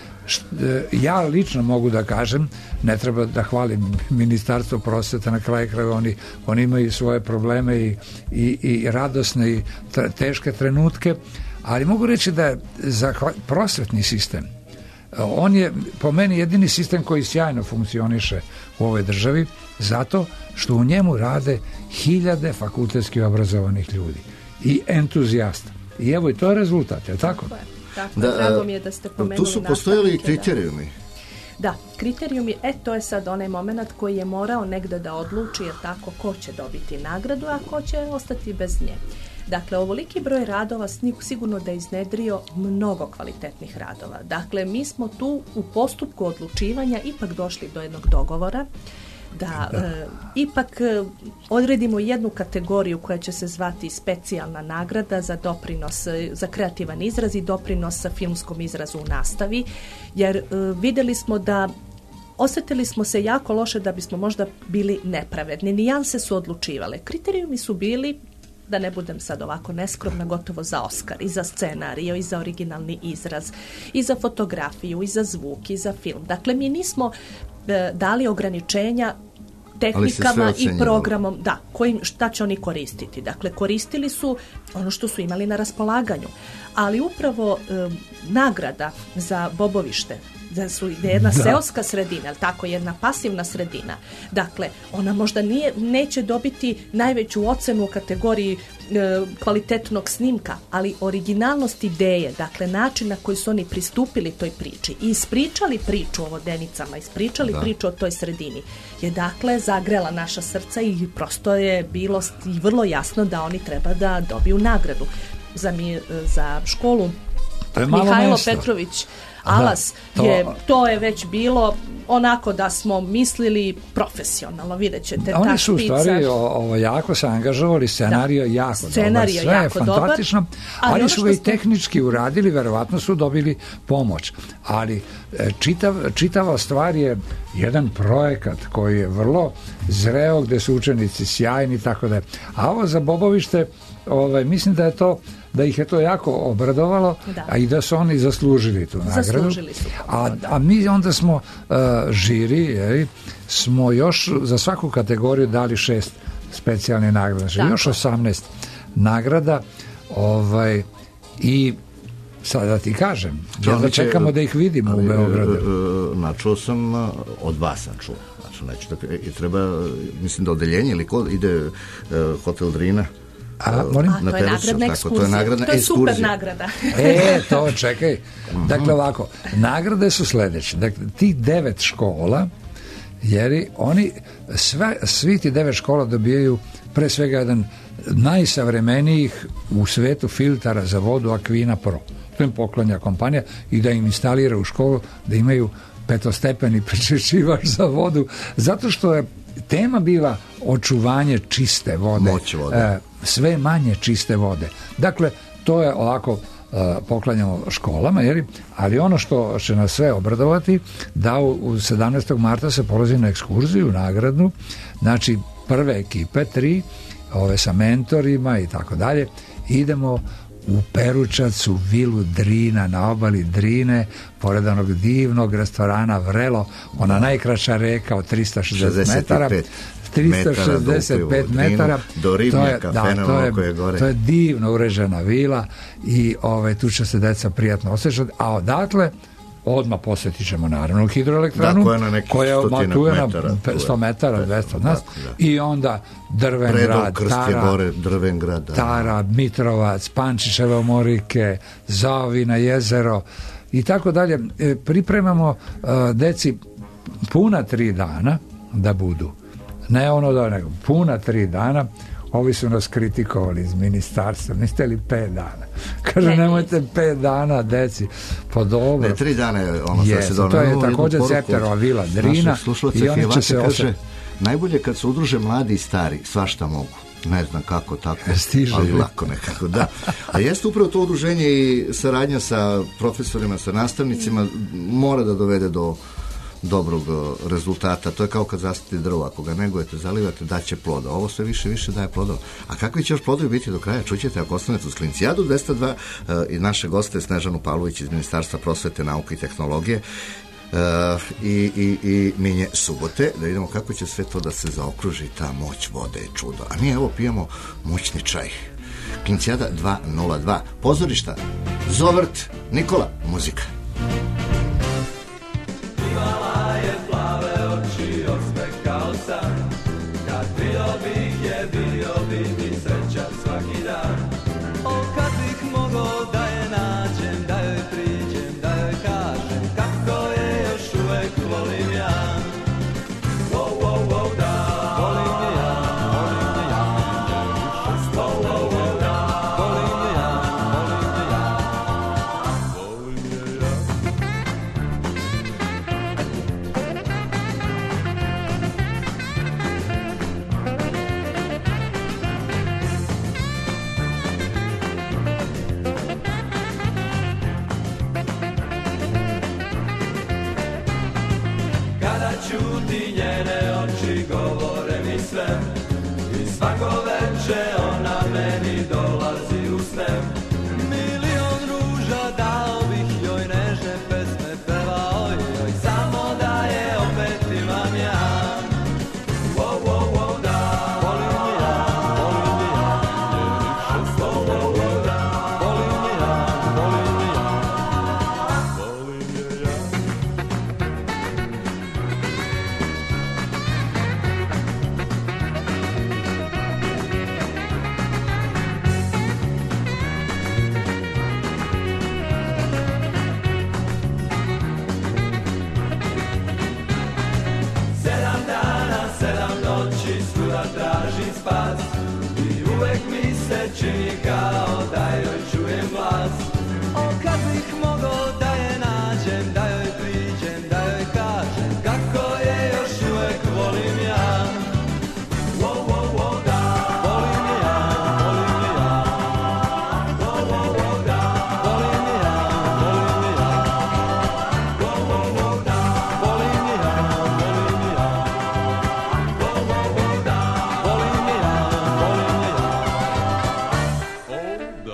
ja lično mogu da kažem, ne treba da hvalim Ministarstvo prosvete, na kraju krajeva oni imaju svoje probleme i radosne i teške trenutke, ali mogu reći da je za prosvetni sistem, on je po meni jedini sistem koji sjajno funkcioniše u ovoj državi, zato što u njemu rade hiljade fakultetski obrazovanih ljudi i entuzijasta. I evo, i to je rezultat, je li tako? Tako, drago mi je da ste pomenuli. Tu su postojali i kriterijumi. Da, kriterijumi, to je sad onaj moment koji je morao negde da odluči, jer tako, ko će dobiti nagradu, a ko će ostati bez nje. Dakle, ovoliki broj radova sigurno da je iznedrio mnogo kvalitetnih radova. Dakle, mi smo tu u postupku odlučivanja ipak došli do jednog dogovora da ipak odredimo jednu kategoriju koja će se zvati specijalna nagrada za doprinos, za kreativan izraz i doprinos filmskom izrazu u nastavi, jer vidjeli smo da osjetili smo se jako loše da bismo možda bili nepravedni. Nijanse su odlučivale. Kriterijumi su bili, da ne budem sad ovako neskromna, gotovo za Oskar, i za scenarij, i za originalni izraz, i za fotografiju, i za zvuk, i za film. Dakle, mi nismo dali ograničenja tehnikama i programom, šta će oni koristiti. Dakle, koristili su ono što su imali na raspolaganju. Ali upravo nagrada za Bobovište, da je jedna seoska sredina, ali tako, jedna pasivna sredina. Dakle, ona možda neće dobiti najveću ocenu u kategoriji kvalitetnog snimka, ali originalnost ideje, dakle način na koji su oni pristupili toj priči i ispričali priču o Vodenicama, ispričali priču o toj sredini, je dakle zagrela naša srca i prosto je bilo i vrlo jasno da oni treba da dobiju nagradu. Za školu Mihajlo Petrović Alas, to je već bilo onako da smo mislili profesionalno, vidjet ćete. Oni su u stvari jako se angažovali, scenarijo jako dobar, sve je fantastično, ali su ga i tehnički uradili, verovatno su dobili pomoć, ali čitava stvar je jedan projekat koji je vrlo zreo, gde su učenici sjajni, tako da je. A ovo za Bobovište, mislim da ih je to jako obradovalo, a i da su oni zaslužili tu nagradu. Zaslužili su. A mi onda smo žiri, smo još za svaku kategoriju dali 6 specijalnih nagrada. Još 18 nagrada i sad da ti kažem, da čekamo da ih vidimo u Beogradu. Načuo sam, od vas sam čuo. Znači, treba, mislim da odeljenje ili ide Hotel Drina. To je nagradna ekskurzija. To je super nagrada. To čekaj. Dakle, ovako, nagrade su sledeće. Dakle, tih 9 škola, jer oni, svi ti 9 škola dobijaju pre svega jedan najsavremenijih u svetu filtara za vodu Aquina Pro. To im poklanja kompanija i da im instalira u školu da imaju 5-stepeni prečišćivač za vodu, zato što je tema bila očuvanje čiste vode. Moć vode. Sve manje čiste vode. Dakle, to je ovako poklanjamo školama, ali ono što će nas sve obradovati, da u 17. marta se polazi na ekskurziju nagradnu, znači prve ekipe, 3, ove sa mentorima i tako dalje, idemo u Peručac, u vilu Drina, na obali Drine, pored onog divnog restorana Vrelo, ona najkraća reka od 360 metara. 365 metara do ribnjaka, koje gore. To je divno uređena vila i tu će se deca prijatno osjećati, a odatle odmah posjetit ćemo naravno hidroelektranu koja je na 100 metara 200 od nas i onda Drvengrad, Tara, Mitrovac, Pančićeve omorike, Zaovina jezero i tako dalje. Pripremamo deci puna 3 dana da budu, ne nego puna 3 dana. Ovi su nas kritikovali iz ministarstva, niste li 5 dana? Kaže, nemojte 5 dana, deci. Pa dobro. Ne, 3 dana je ono što se dono. To je također Cepterova vila Drina i oni će se kaže, najbolje kad se udruže mladi i stari, svašta mogu. Ne znam kako, tako, ali lako nekako, da. A jeste upravo to udruženje i saradnja sa profesorima, sa nastavnicima, mora da dovede dobrog rezultata. To je kao kad zasadite drvo, ako ga negujete, zalivate, daće ploda. Ovo sve više i više daje plodova. A kakvi će još plodovi biti do kraja? Čućete ako ostanete uz Klincijadu 202 i naše goste Snežanu Pavlović iz Ministarstva prosvete, nauke i tehnologije i Minje Subote, da vidimo kako će sve to da se zaokruži, ta moć vode je čudo. A mi evo pijemo moćni čaj. Klincijada 202. Pozorišta Zovrt, Nikola, muzika. Imala je plave oči, osmeh kao san. Kad bio bih je, bio bi mi sreća svaki dan. O, kad bih mogao da je nađem, da joj priđem, da joj kažem kako je još uvek volim ja. Wow, wow, wow, da, volim je ja, volim je ja. Wow, wow, wow, da, volim je ja, volim je ja. Volim je ja. Kada čuti njene oči govore mi sve i svako veče ona meni dolazi u sne. Milion ruža dao bih joj, nežne pesme pevao joj, samo da je opet imam ja. Wow, wow, wow, da, volim je ja, volim je ja. Wow, wow, wow, da, volim je ja, volim je ja. Volim je ja. Sedam dana, 7 noći, svuda tražim spas i uvek mi se čini kao da joj čujem glas. O, kad bih mogao da je nađem, da joj priđem, da joj kažem kako je još uvek volim ja. Wow, wow, wow, da, volim je ja, volim je ja. Wow, wow, wow, da, volim je ja, volim je ja. Wow, wow, wow, da, volim je ja, volim je ja. Wow, wow, wow, da, volim je ja, volim je ja. Oh, da.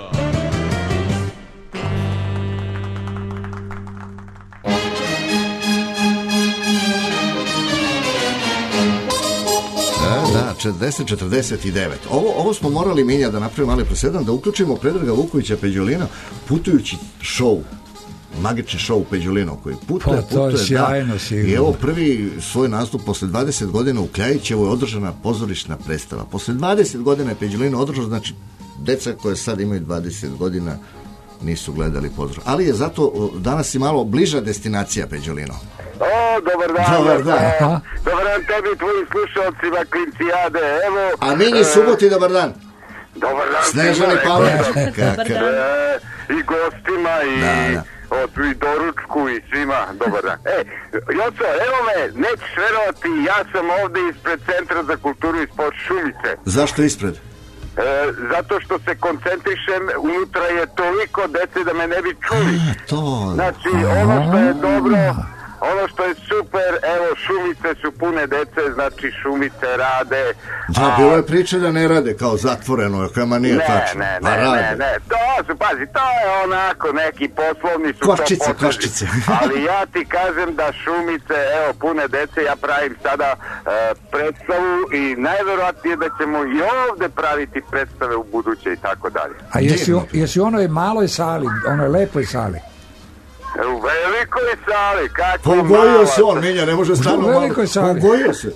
Da, 10:49. Ovo smo morali, Minja, da napravimo mali presedan, da uključimo Predraga Vukovića Peđolina, putujući šou, magični šou Peđolino koji putuje, Pa, to je sjajno, da. sigurno. I evo prvi svoj nastup posle 20 godina u Kljajićevoj je održana pozorišna predstava. Posle 20 godina je Peđolino održao, znači deca koje sad imaju 20 godina nisu gledali pozorište. Ali je zato danas i malo bliža destinacija Peđolino. O, dobar dan. Dobar dan. Dobar dan tebi i tvojim slušalcima Klincijade. Evo. A Minji Suboti, dobar dan. Dobar dan. Snežani Pavlović. Dobar dan. I gostima i doručku i svima. Dobar dan. Joco, evo me, nećeš verovati, ja sam ovde ispred Centra za kulturu i sport Šumice. Zašto ispred? Zato što se koncentrišem, unutra je toliko dece da me ne bi čuli. To. Znači, ono što je dobro, ono što je super, evo, Šumice su pune dece, znači Šumice rade. Da, bilo je priče da ne rade, kao zatvoreno, kama nije tačno. Ne, to su, pazi, to je onako neki poslovni su Koščice. Ali ja ti kažem da Šumice, evo, pune dece, ja pravim sada predstavu i najverovatnije da ćemo i ovde praviti predstave u buduće i tako dalje. A jesi u onoj maloj sali, onoj lepoj sali? U velikoj sali, kako malo. Pogojio se on, Minja, ne može stano malo. U velikoj sali. Pogojio se.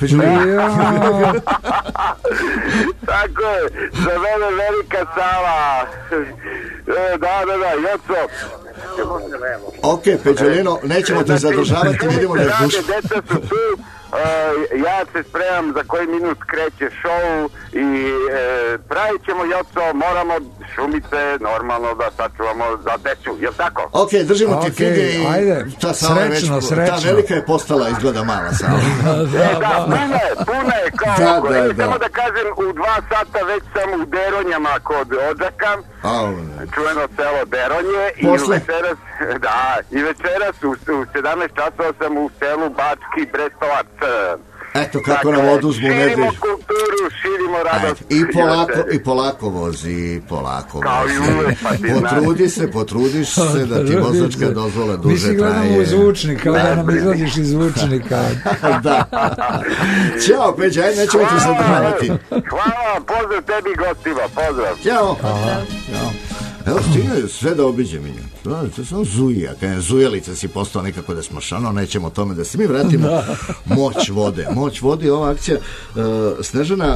Tako je, za mene velika sala. Da, Joco. Ok, Peđolino, nećemo te zadržavati, vidimo da je duša. Deca su tu, ja se spremam za koji minut kreće šou i pravit ćemo, Joco, moramo Šumice normalno da sačuvamo za decu, jel tako? Ok, držimo ti fige i ta sala je već, ta velika je postala, izgleda mala sala. Puna je kao samo da kažem, u 2 sata već sam u Deronjama kod Odžaka, čuveno selo Deronje i večeras Da, i večeras u 17 časova sam u selu Bački Brestovac. Eto kako nam oduzmu u nedelju. Širimo kulturu, širimo radost. I polako vozi. Potrudiš se da ti vozačka dozvola duže traje. Mi si gledamo u zvučnik, kao da nam izlaziš iz zvučnika. Da. Ćao, Peđa, ajde, nećemo ti se državati. Hvala, pozdrav tebi gostima, pozdrav. Ćao. Evo, stigne sve da obiđe mi. To je samo zujija. Zujelica si postao nekako da smo šano, nećemo o tome da se mi vratimo. Moć vode je ova akcija. Snežana,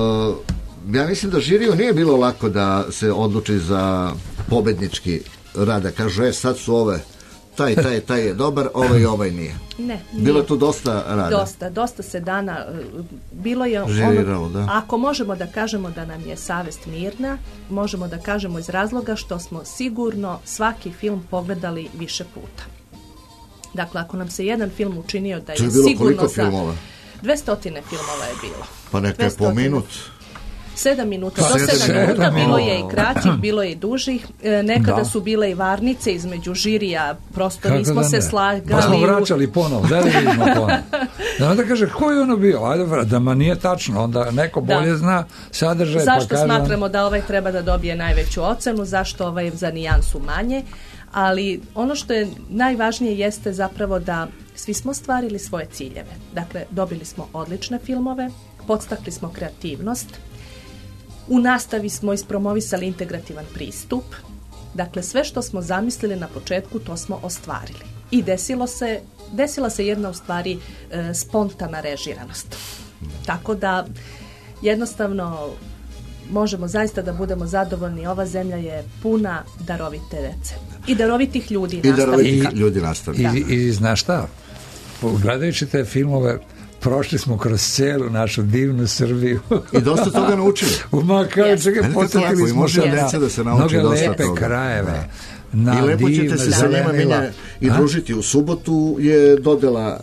ja mislim da žiriju nije bilo lako da se odluči za pobednički rad, da kažu, sad su ove, taj je dobar, ovaj nije. Ne. Bilo je tu dosta rada. Dosta se dana, bilo je žiralo, da. Ako možemo da kažemo da nam je savest mirna, možemo da kažemo iz razloga što smo sigurno svaki film pogledali više puta. Dakle, ako nam se jedan film učinio da je sigurno... To je bilo koliko filmova? 200 filmova je bilo. Pa neka je po minut. 7 minuta, do 7 minuta, bilo je i kraćih, bilo je i dužih, nekada su bile i varnice između žirija, prosto nismo se slagali. Pa smo vraćali ponovo, da vidimo ponovo. Da onda kaže, ko je ono bio? Ajde, da ma nije tačno, onda neko bolje zna sadržaj. Zašto smatramo da ovaj treba da dobije najveću ocenu, zašto ovaj za nijansu manje, ali ono što je najvažnije jeste zapravo da svi smo ostvarili svoje ciljeve. Dakle, dobili smo odlične filmove, podstakli smo kreativnost, u nastavi smo ispromovisali integrativan pristup. Dakle, sve što smo zamislili na početku, to smo ostvarili. I desila se jedna u stvari spontana režiranost. Tako da jednostavno možemo zaista da budemo zadovoljni. Ova zemlja je puna darovite dece. I darovitih ljudi nastavnika. I znaš šta? Gledajući te filmove, prošli smo kroz cijelu našu divnu Srbiju. I dosta toga naučili. Potakli smo se na mnoge lepe krajeve. I lepo ćete se sa njima i družiti. U subotu je dodela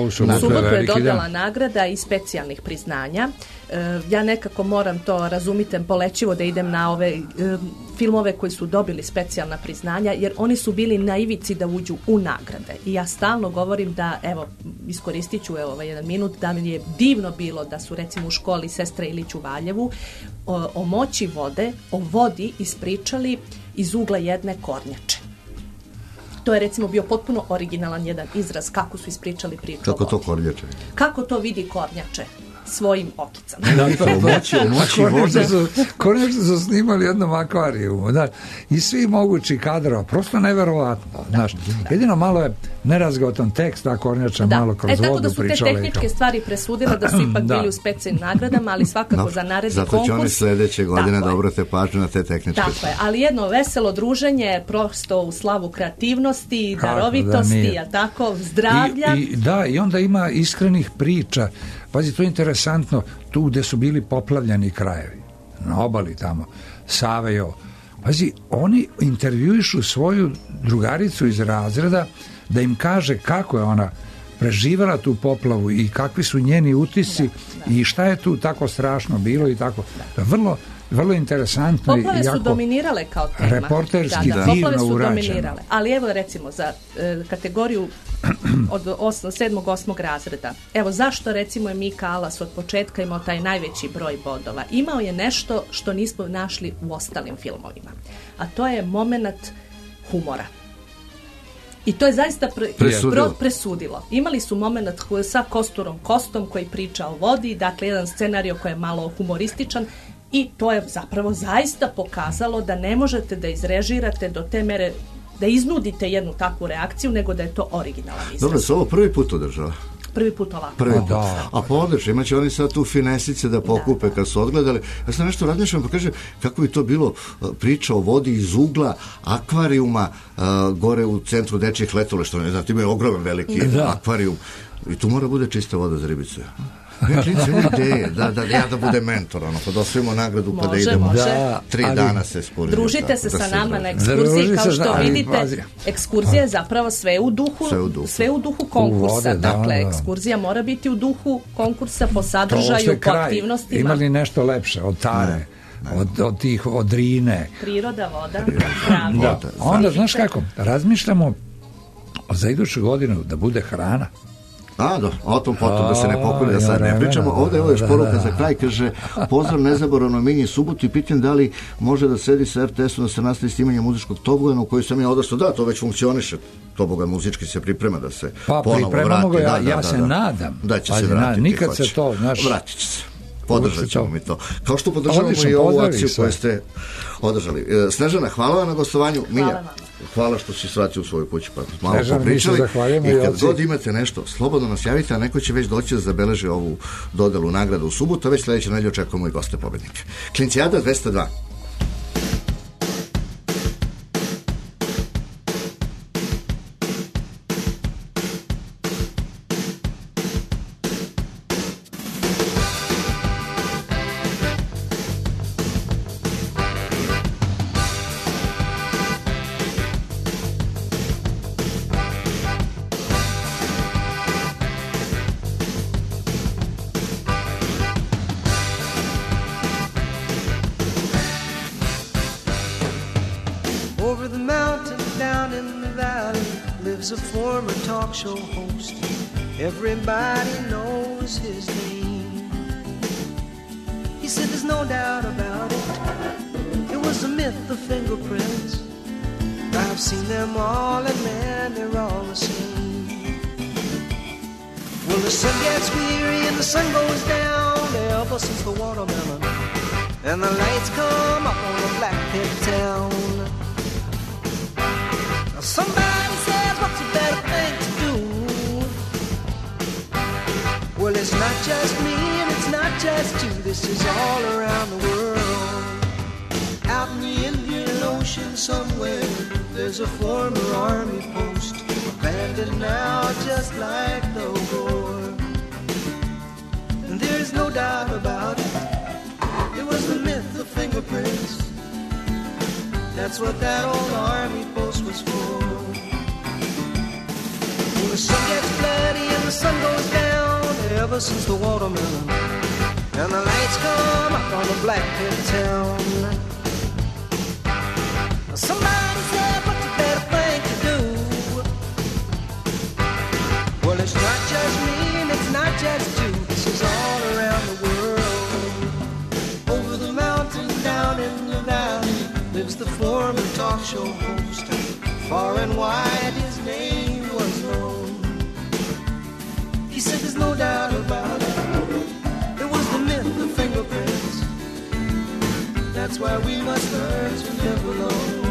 nagrada i specijalnih priznanja. Ja nekako moram to, razumite, polećivo da idem na ove filmove koji su dobili specijalna priznanja, jer oni su bili na ivici da uđu u nagrade. I ja stalno govorim da, evo, iskoristit ću ovaj jedan minut, da mi je divno bilo da su recimo u školi Sestre Ilić u Valjevu o moći vode, o vodi ispričali iz ugla jedne kornjače. To je recimo bio potpuno originalan jedan izraz kako su ispričali priču kako o vodi. To kornjače? Kako to vidi kornjače svojim okicama. Kornjače su snimali jednom akvarijumu. I svi mogući kadrova. Prosto neverovatno. Jedino malo je nerazgotan tekst, a kornjača malo kroz vodu tako da su te tehničke stvari presudile da su ipak bili u specijalnim nagradama, ali svakako za naredni konkurs. Zato će oni sljedeće godine da obrate pažnju na te tehničke stvari. Tako je, ali jedno veselo druženje, prosto u slavu kreativnosti, darovitosti, zdravlja. I onda ima iskrenih priča. Pazi, to je interesantno, tu gde su bili poplavljeni krajevi, na obali tamo, Savejo. Pazi, oni intervjuišu svoju drugaricu iz razreda da im kaže kako je ona preživela tu poplavu i kakvi su njeni utisci i šta je tu tako strašno bilo i tako. Vrlo interesantno. Poplave su dominirale kao tema. Reporterski divno poplave su urađeno. Dominirale. Ali evo recimo za kategoriju od 7. 8. razreda. Evo zašto recimo je Mika Alas od početka imao taj najveći broj bodova. Imao je nešto što nismo našli u ostalim filmovima. A to je moment humora. I to je zaista presudilo. Imali su moment sa Kosturom Kostom koji priča o vodi, dakle jedan scenario koji je malo humorističan i to je zapravo zaista pokazalo da ne možete da izrežirate do te mere da iznudite jednu takvu reakciju, nego da je to originalan izraz. Dobro, se ovo prvi put održava? Prvi put ovako. A pa odlično, imaće oni sad tu finesice da pokupe kad su odgledali. Ja sam nešto razmišljam, pa kaže kako bi to bilo priča o vodi iz ugla akvarijuma gore u centru dečjih letolišta. Ne znam, ima je ogroman veliki akvarijum i tu mora bude čista voda za ribice. Ideje, da budem mentor, pa da osvojimo nagradu pa da idemo 3 dana se ekskurzije. Družite se sa nama na ekskurziji, kao što vidite, ekskurzija je zapravo sve u duhu konkursa. Dakle, ekskurzija mora biti u duhu konkursa po sadržaju, po aktivnostima. Ima li nešto lepše od Tare? od Drine. Priroda, voda, hrana. Da. Onda, znaš kako, razmišljamo za iduću godinu da bude hrana. O tom potom da se ne pokolje, da sad ne pričamo. Ovdje je još poruka za kraj, kaže pozdrav nezaboravno Minji Subotu i pitam da li može da sedi sa RTS-om da se nastavi snimanje muzičkog tobogana u koji sam ja odrastao. Da, to već funkcioniše. Tobogan muzički se priprema da se ponovo vrati. Ja se nadam. Da će se vratiti. Nikad se to, vratit će se. Podržat ćemo mi to. Kao što podržavamo i ovu akciju koju ste održali. Snežana, hvala vam na gostovanju. Milja, hvala što si svratio u svoju kuću, pa malo popričali. I kad god imate nešto, slobodno nas javite, a neko će već doći da zabeleži ovu dodelu nagrada u subotu, a već sledeće nedelje očekujemo i goste pobednike. Klincijada 202. Show host, everybody knows his name. He said there's no doubt about it, it was a myth, the fingerprints. I've seen them all and man, they're all the same. Well, the sun gets weary and the sun goes down ever since the watermelon, and the lights come up on the Black Pit town. Now somebody says what's a better thing to do? Well, it's not just me and it's not just you. This is all around the world. Out in the Indian Ocean somewhere, there's a former army post, abandoned now just like the war. And there's no doubt about it, it was the myth of fingerprints. That's what that old army post was for. Well, the sun gets bloody and the sun goes down ever since the watermelon, and the lights come up on the Black Pit town. Somebody said what's a better thing to do? Well, it's not just me and it's not just you. This is all around the world. Over the mountain, down in the valley, lives the former talk show host. Far and wide his name was known. He said there's no doubt about it, it was the myth of fingerprints. That's why we must learn to live alone.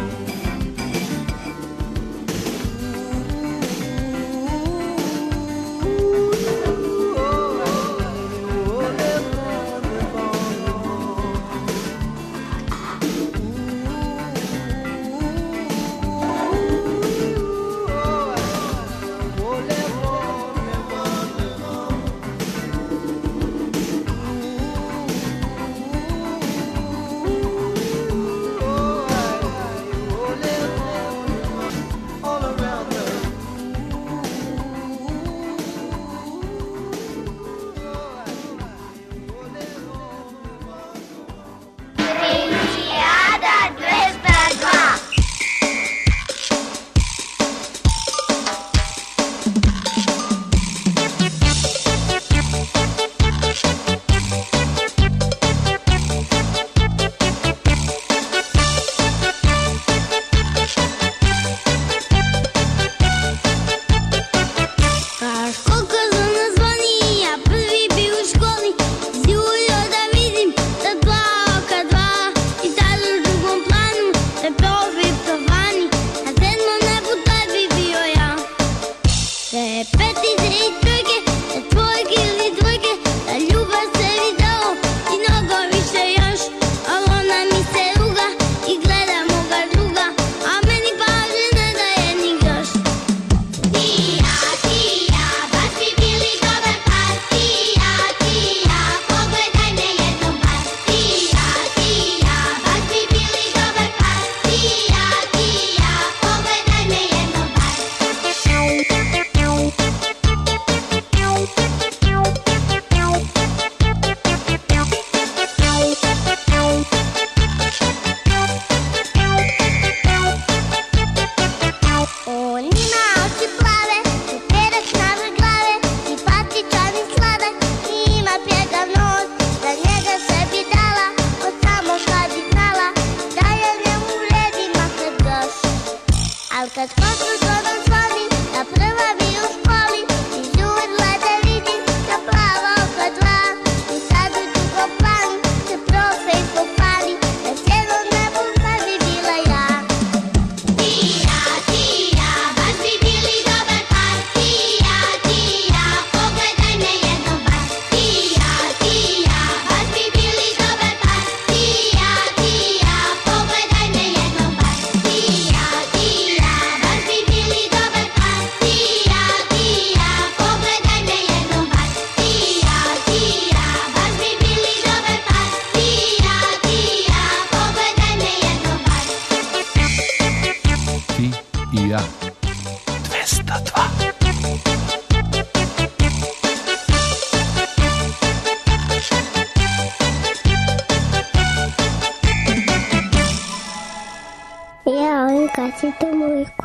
Ja volim kacitu mujku.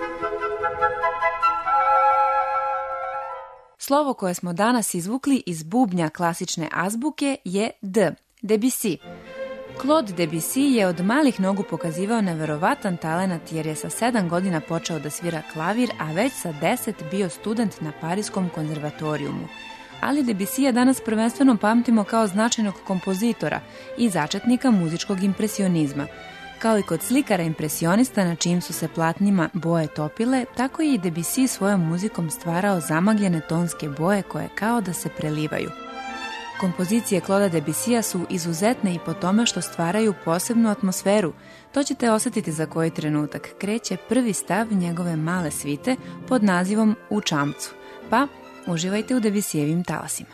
Slovo koje smo danas izvukli iz bubnja klasične azbuke je D, Debussy. Claude Debussy je od malih nogu pokazivao neverovatan talenat jer je sa 7 godina počeo da svira klavir, a već sa 10 bio student na Pariskom konzervatorijumu. Ali Debussya danas prvenstveno pamtimo kao značajnog kompozitora i začetnika muzičkog impresionizma. Kao i kod slikara impresionista na čijim su se platnima boje topile, tako je i Debussy svojom muzikom stvarao zamagljene tonske boje koje kao da se prelivaju. Kompozicije Claudea Debussya su izuzetne i po tome što stvaraju posebnu atmosferu. To ćete osjetiti za koji trenutak. Kreće prvi stav njegove male svite pod nazivom U čamcu. Pa uživajte u Debussyjevim talasima.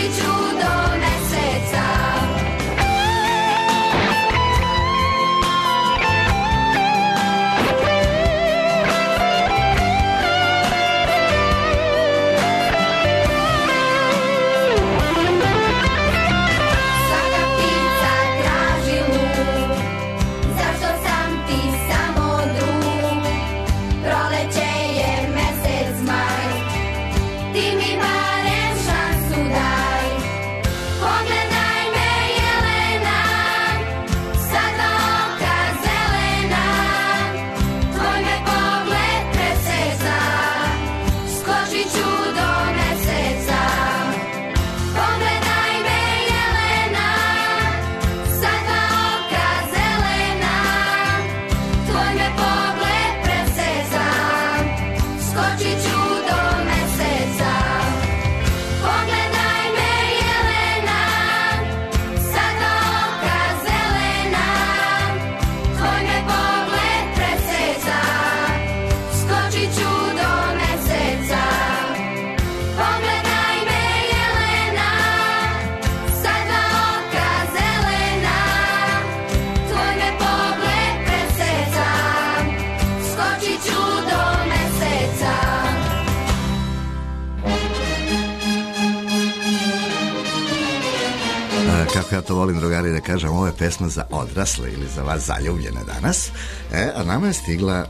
skočit ću do meseca. Kako ja to volim, drugari, da kažem, ovo je pesma za odrasle ili za vas zaljubljene danas. A nama je stigla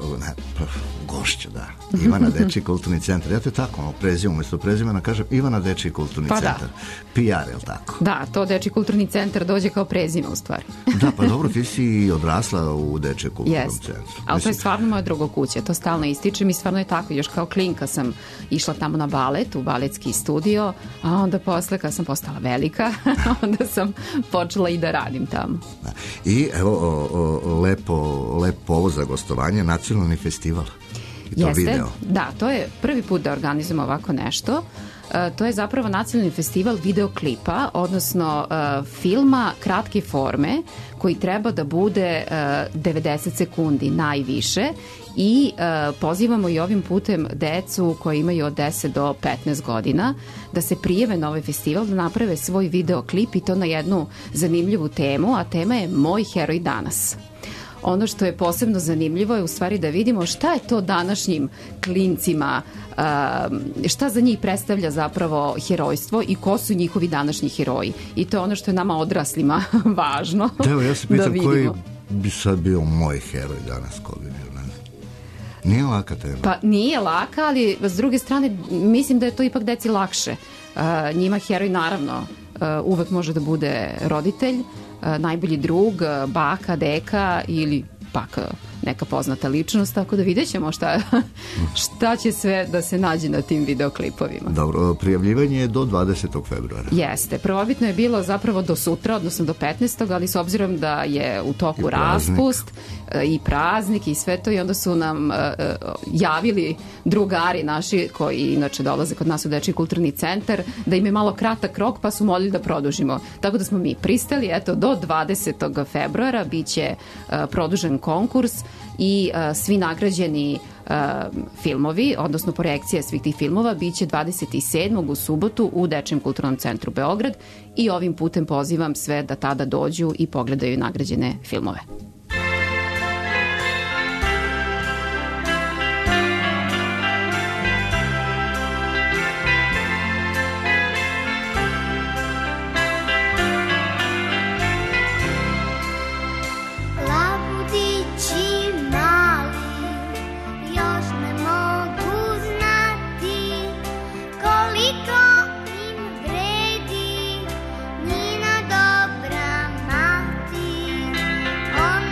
gošća, da, Ivana Dečiji kulturni centar. Ja te tako, prezimom, umjesto prezimena kažem Ivana Dečiji kulturni centar. Da. PR, je li tako? Da, to Dečiji kulturni centar dođe kao prezime u stvari. Da, pa dobro, ti si odrasla u Dečiji kulturnom centru. Ali to je stvarno moja druga kuća, to stalno ističem i stvarno je tako. Još kao klinka sam išla tamo na balet, u baletski studio, a onda posle kad sam postala velika, onda sam počela i da radim tamo. Da. I evo, lepo ovo za gostovanje, nacionalni festival. Jeste, da, to je prvi put da organizujemo ovako nešto. To je zapravo nacionalni festival videoklipa, odnosno filma kratke forme koji treba da bude 90 sekundi najviše i pozivamo i ovim putem decu koji imaju od 10 do 15 godina da se prijave na ovaj festival, da naprave svoj videoklip i to na jednu zanimljivu temu, a tema je Moj heroj danas. Ono što je posebno zanimljivo je u stvari da vidimo šta je to današnjim klincima, šta za njih predstavlja zapravo herojstvo i ko su njihovi današnji heroji. I to je ono što je nama odraslima važno. Evo, ja se pitam koji bi sad bio moj heroj danas, ko bi bio, ne? Nije laka tema. Pa nije laka, ali s druge strane mislim da je to ipak deci lakše. Njima heroj naravno uvek može da bude roditelj, najbolji drug, baka, deka ili pak neka poznata ličnost, tako da vidjet ćemo šta će sve da se nađe na tim videoklipovima. Dobro, prijavljivanje je do 20. februara. Jeste, prvobitno je bilo zapravo do sutra, odnosno do 15. ali s obzirom da je u toku raspust i praznik i sve to, i onda su nam javili drugari naši koji inače dolaze kod nas u Dečiji kulturni centar da im je malo kratak rok, pa su molili da produžimo. Tako da smo mi pristali, eto, do 20. februara biće produžen konkurs i svi nagrađeni filmovi, odnosno projekcije svih tih filmova biće 27. u subotu u Dečijem kulturnom centru Beograd i ovim putem pozivam sve da tada dođu i pogledaju nagrađene filmove. On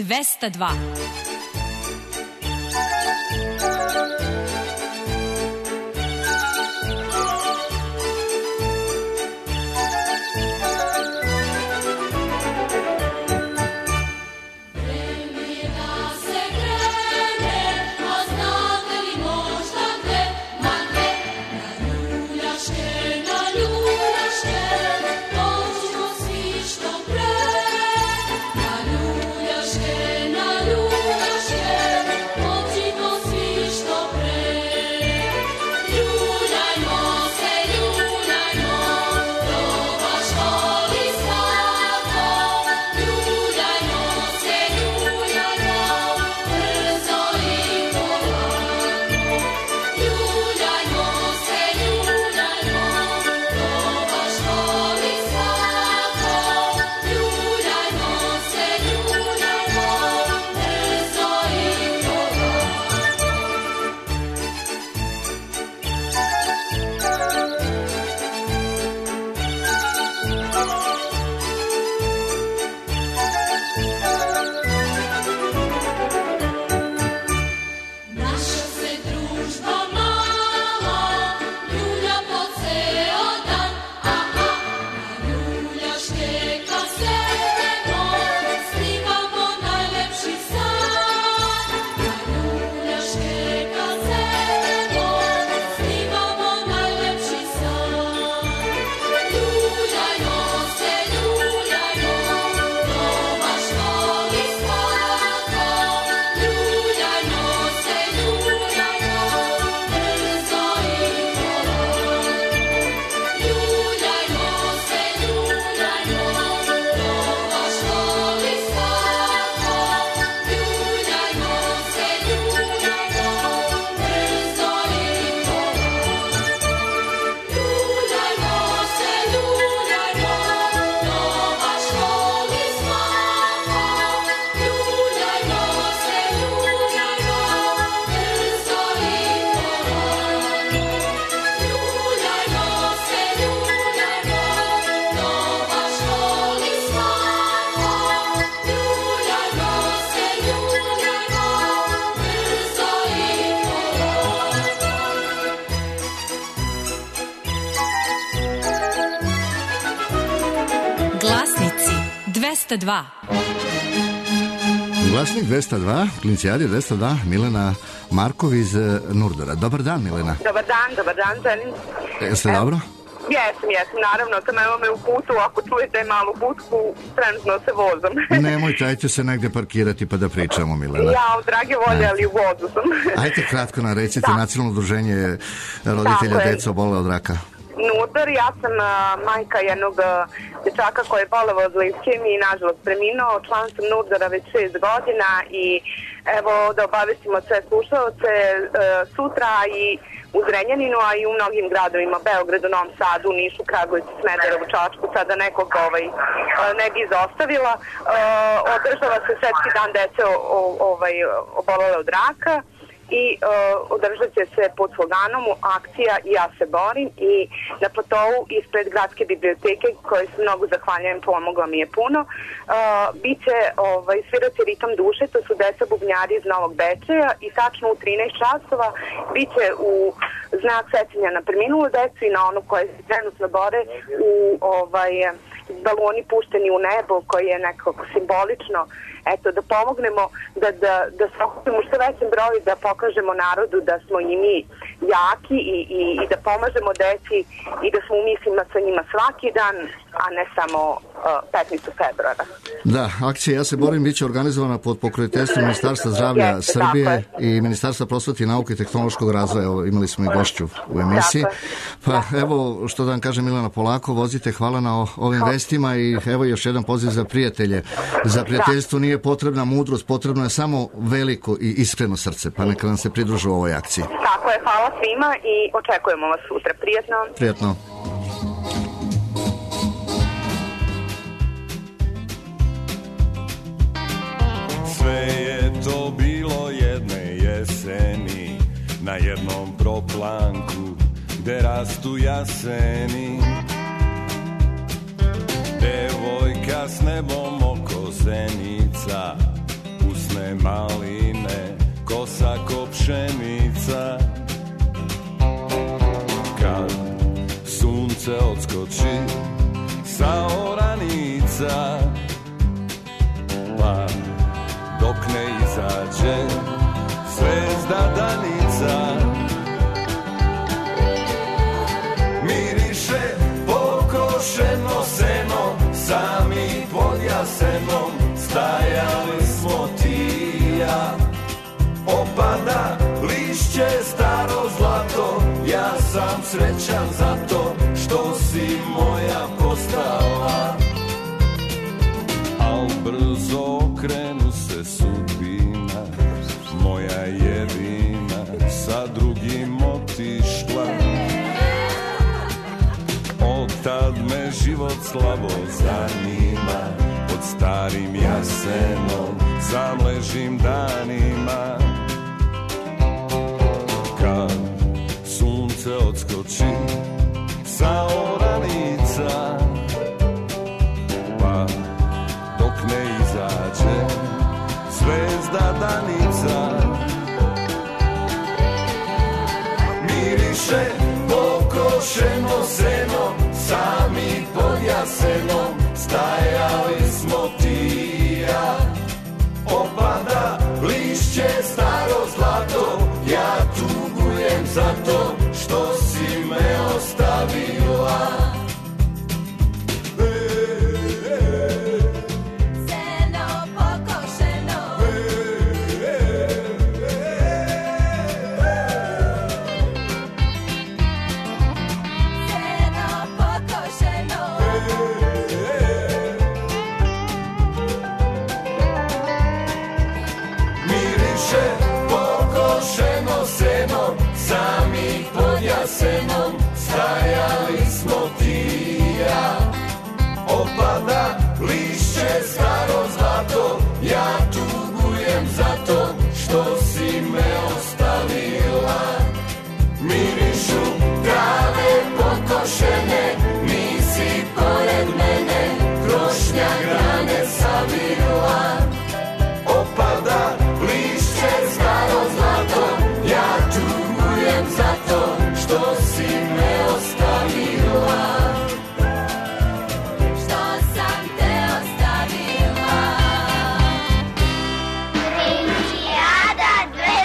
202. Glasnici 202. Glasnik 202, Klincijadi 202, Milena Markov iz Nurdora. Dobar dan, Milena. Dobar dan, želim. Jeste dobro? Jesam, naravno, sam evo me u putu, ako čujete malu butku, trenutno se vozom. Nemojte, ajte se negde parkirati pa da pričamo, Milena. Ja, drage volje, ali u vozu sam. Ajte kratko nam recite, Nacionalno udruženje roditelja deca obole od raka. Nurdor, ja sam majka jednog dečaka koji je boleo od lejkemije i nažalost preminuo. Član sam Nurdora već 6 godina i evo da obavestimo sve slušalce sutra i u Zrenjaninu, a i u mnogim gradovima, Beogradu, Novom Sadu, Nišu, Kragujevcu, Smederevu, Čačku, sada nekog ne bi izostavila. Održava se Svetski dan dece obolele od raka i održat će se pod sloganom akcija Ja se borim i na platovu ispred gradske biblioteke koje se mnogo zahvaljujem, pomogla mi je puno. Biće svirati Ritam duše, to su deca bubnjari iz Novog Bečeja i tačno u 13 časova biće u znak sećanja na preminulu decu i na ono koje se trenutno bore u baloni pušteni u nebo koji je nekako simbolično, eto, da pomognemo da se okupimo što većem broju, da pokažemo narodu da smo i mi jaki i da pomažemo deci i da smo u mislima sa njima svaki dan, a ne samo 15. februara. Da, akcija Ja se borim biće organizovana pod pokroviteljstvom Ministarstva zdravlja Srbije i Ministarstva prosvete i nauke i tehnološkog razvoja. Evo, imali smo i gošću u emisiji. Pa evo, što da vam kažem, Milena, polako vozite, hvala na ovim vestima i evo još jedan poziv za prijatelje. Za prijateljstvo nije potrebna mudrost, potrebno je samo veliko i iskreno srce, pa neka nam se pridružu u ovoj akciji. Tako je, hvala svima i očekujemo vas sutra. Prijetno. Prijetno. Sve je to bilo jedne jeseni na jednom proplanku gde rastu jaseni. Devojka s nebom oko zenica sitne maline, kosa ko pšenica. Kad sunce odskoči sa oranica, pa dok ne izađe zvezda danica. Miriše pokošeno seno, sami pod jasenom stajali smo ti i ja. Opada lišće staro zlato, ja sam srećan zato što si moja postala. Al brzo okrenu se sudbina, moja jedina sa drugim otišla. Od tad me život slabo zanima, pod starim jasenom sam ležim danima. Kad sunce odskoči sa oranica, pa dok ne izađe zvezda danica. Miriše pokošeno seno, sami pod jasenom stajali smo ti i ja. Opada lišće staro zlato, ja tugujem za to što si me ostavila. Jasenom stajali smo ti i ja. Opada lišće staro zlato, ja tugujem za to što si me ostavila. Mirišu trave pokošene, nisi pored mene, krošnja grane savila. Opada lišće staro zlato, ja tugujem za to što si me ostavila. Što sam te ostavila. Olimpijada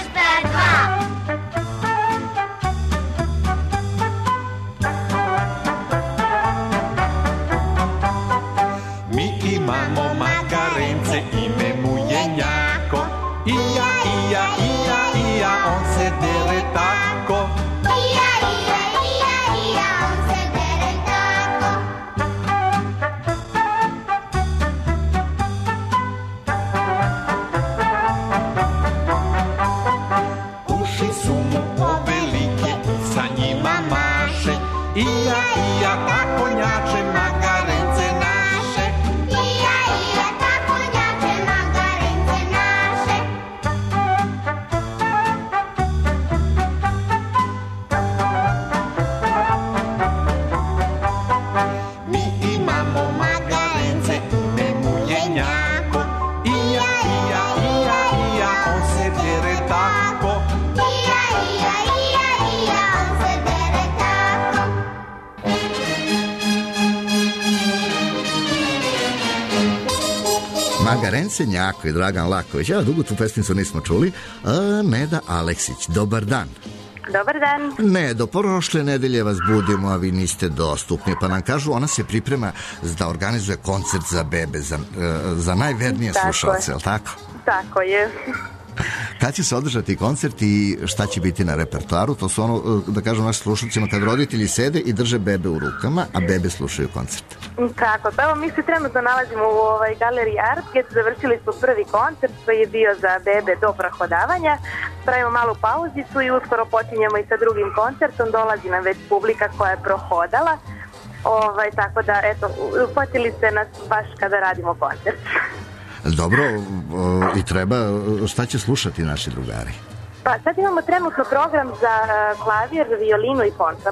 202. Mi imamo makarence, ime mu je Njako. Ija, ija, ija, ija, on se dere tako. Ija, ija, tako njače magarence naše. Ija, ija, tako njače magarence naše. Mi imamo magarence, ime mu je Njako. Ija, ija, ija, ija, on se dere tako. Ija, ija, ija, ija, on se dere tako. Magarence Njako i Dragan Laković. Evo, dugo tu pesmicu nismo čuli. Neda Aleksić, dobar dan. Dobar dan. Nedo, prošle nedelje vas budimo, a vi niste dostupni, pa nam kažu ona se priprema da organizuje koncert za bebe, za najvernije slušalce, je li tako? Tako je. Kad će se održati koncert i šta će biti na repertoaru? To su ono, da kažem našim slušalcima, kad roditelji sede i drže bebe u rukama, a bebe slušaju koncert. Tako, pa evo mi se trenutno nalazimo u galeriji Artget, završili smo prvi koncert koji je bio za bebe do prohodavanja, pravimo malu pauzicu i uskoro počinjemo i sa drugim koncertom, dolazi nam već publika koja je prohodala, tako da eto, počeli ste nas baš kada radimo koncert. Dobro, i treba, šta će slušati naši drugari? Pa sad imamo trenutno program za klavir, violinu i kontrabas.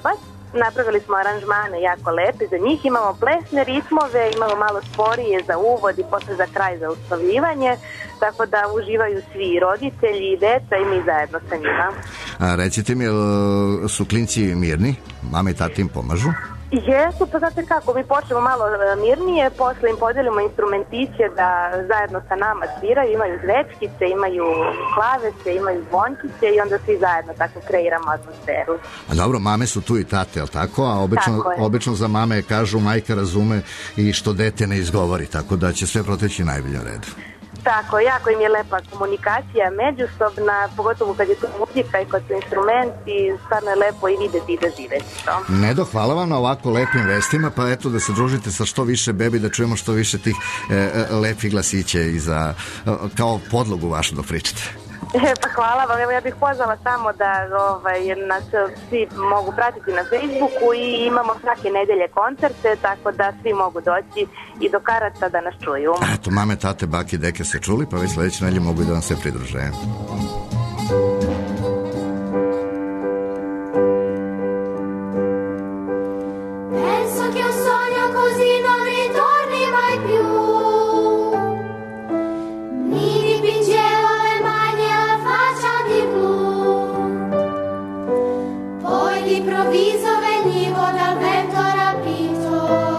Napravili smo aranžmane jako lepe za njih, imamo plesne ritmove, imamo malo sporije za uvod i posle za kraj za uspavljivanje, tako da uživaju svi i roditelji i deca i mi zajedno sa njima. A recite mi, su klinci mirni? Mama i tata im pomažu? Jesu, pa znate kako, mi počnemo malo mirnije, posle im podelimo instrumentiće da zajedno sa nama sviraju, imaju zvečkice, imaju klavese, imaju zvončiće i onda svi zajedno tako kreiramo atmosferu. A dobro, mame su tu i tate, ali tako? A obično za mame kažu majka razume i što dete ne izgovori, tako da će sve proteći najboljem redu. Tako, jako im je lepa komunikacija međusobna, pogotovo kad je tu muzika i kad su instrumenti, stvarno je lepo i videti i da živeti to. Nedo, hvala vam na ovako lepim vestima, pa eto da se družite sa što više bebi, da čujemo što više tih lepih glasića i za, kao podlogu vašu da pričate. Pa hvala vam, evo ja bih pozvala samo da nas svi mogu pratiti na Facebooku i imamo svake nedelje koncerte, tako da svi mogu doći i do karata da nas čuju. Eto, mame, tate, bake i deke se čuli, pa već sledeće nedelje mogu i da vam se pridruže. Penso che un sogno così non ritorni mai più. Mi dipingevo le mani e la faccia di blu. Poi d'improvviso venivo dal vento rapito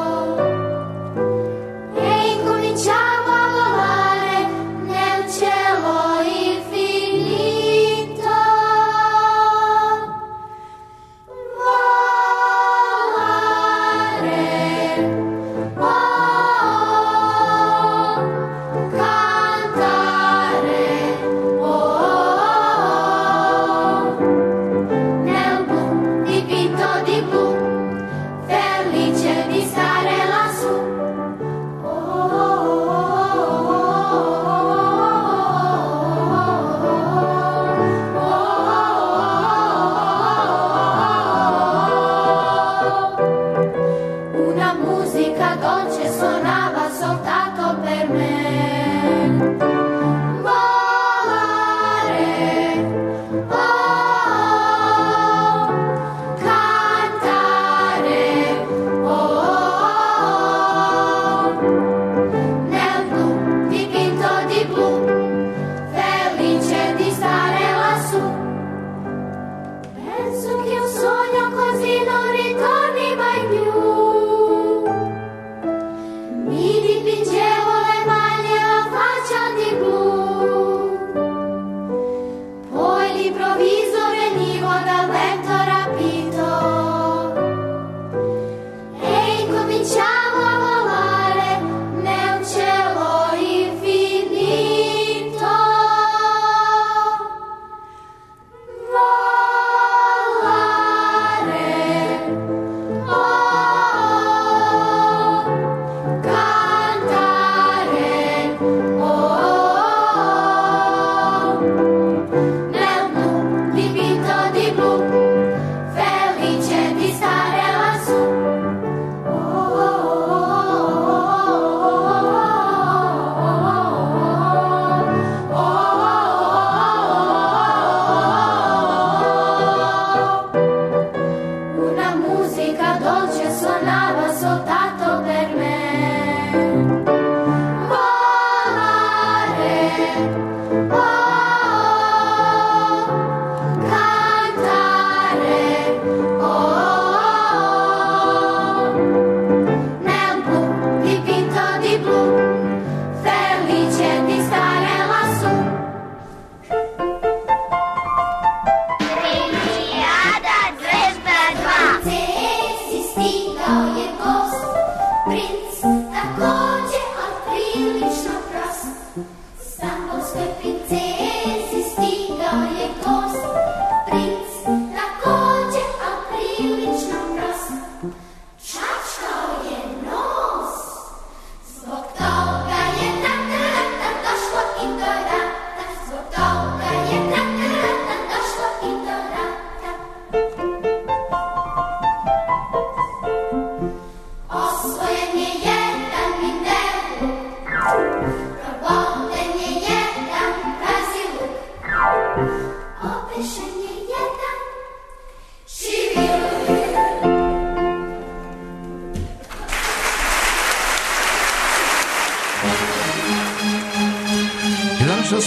e incominciavo a volare nel cielo infinito.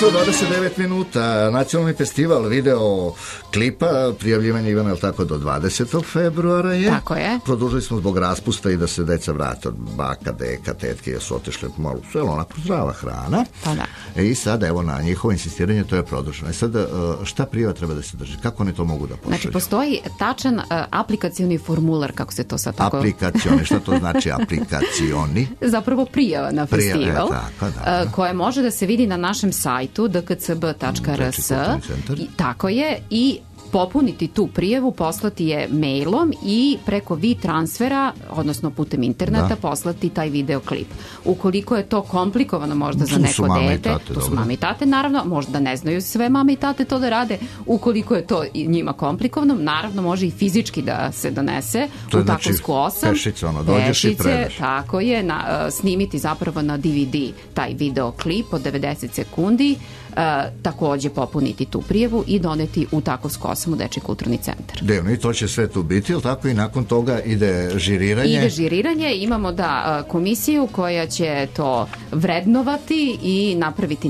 29 minuta. Nacionalni festival video klipa, prijavljivanje Ivana, je li tako, do 20. februara je? Tako je. Produžili smo zbog raspusta i da se deca vrate od baka, deka, tetke, jer su otišli malo u selo, onako zdrava hrana. Pa da. I sad, evo, na njihovo insistiranje to je produženo. I sad, šta prijava treba da se drži? Kako oni to mogu da pošalju? Znači, postoji tačan aplikacioni formular, kako se to sad tako... Aplikacioni, šta to znači aplikacioni? Zapravo prijava na festival, tako, da. koja može da se vidi na našem sajtu dkcb.rs. Tako je, i popuniti tu prijavu, poslati je mailom i preko transfera, odnosno putem interneta, poslati taj videoklip. Ukoliko je to komplikovano možda za neko dete, to su mame i tate, naravno, možda ne znaju sve mame i tate to da rade, ukoliko je to njima komplikovano, naravno može i fizički da se donese u Takovsku 8. Pešice, dođeš i predaš. Tako je, snimiti zapravo na DVD taj videoklip od 90 sekundi, takođe popuniti tu prijavu i doneti u Takovsku 8 u Dečiji kulturni centar. Devno, i to će sve tu biti, ili tako, i nakon toga ide žiriranje? Ide žiriranje, imamo komisiju koja će to vrednovati i napraviti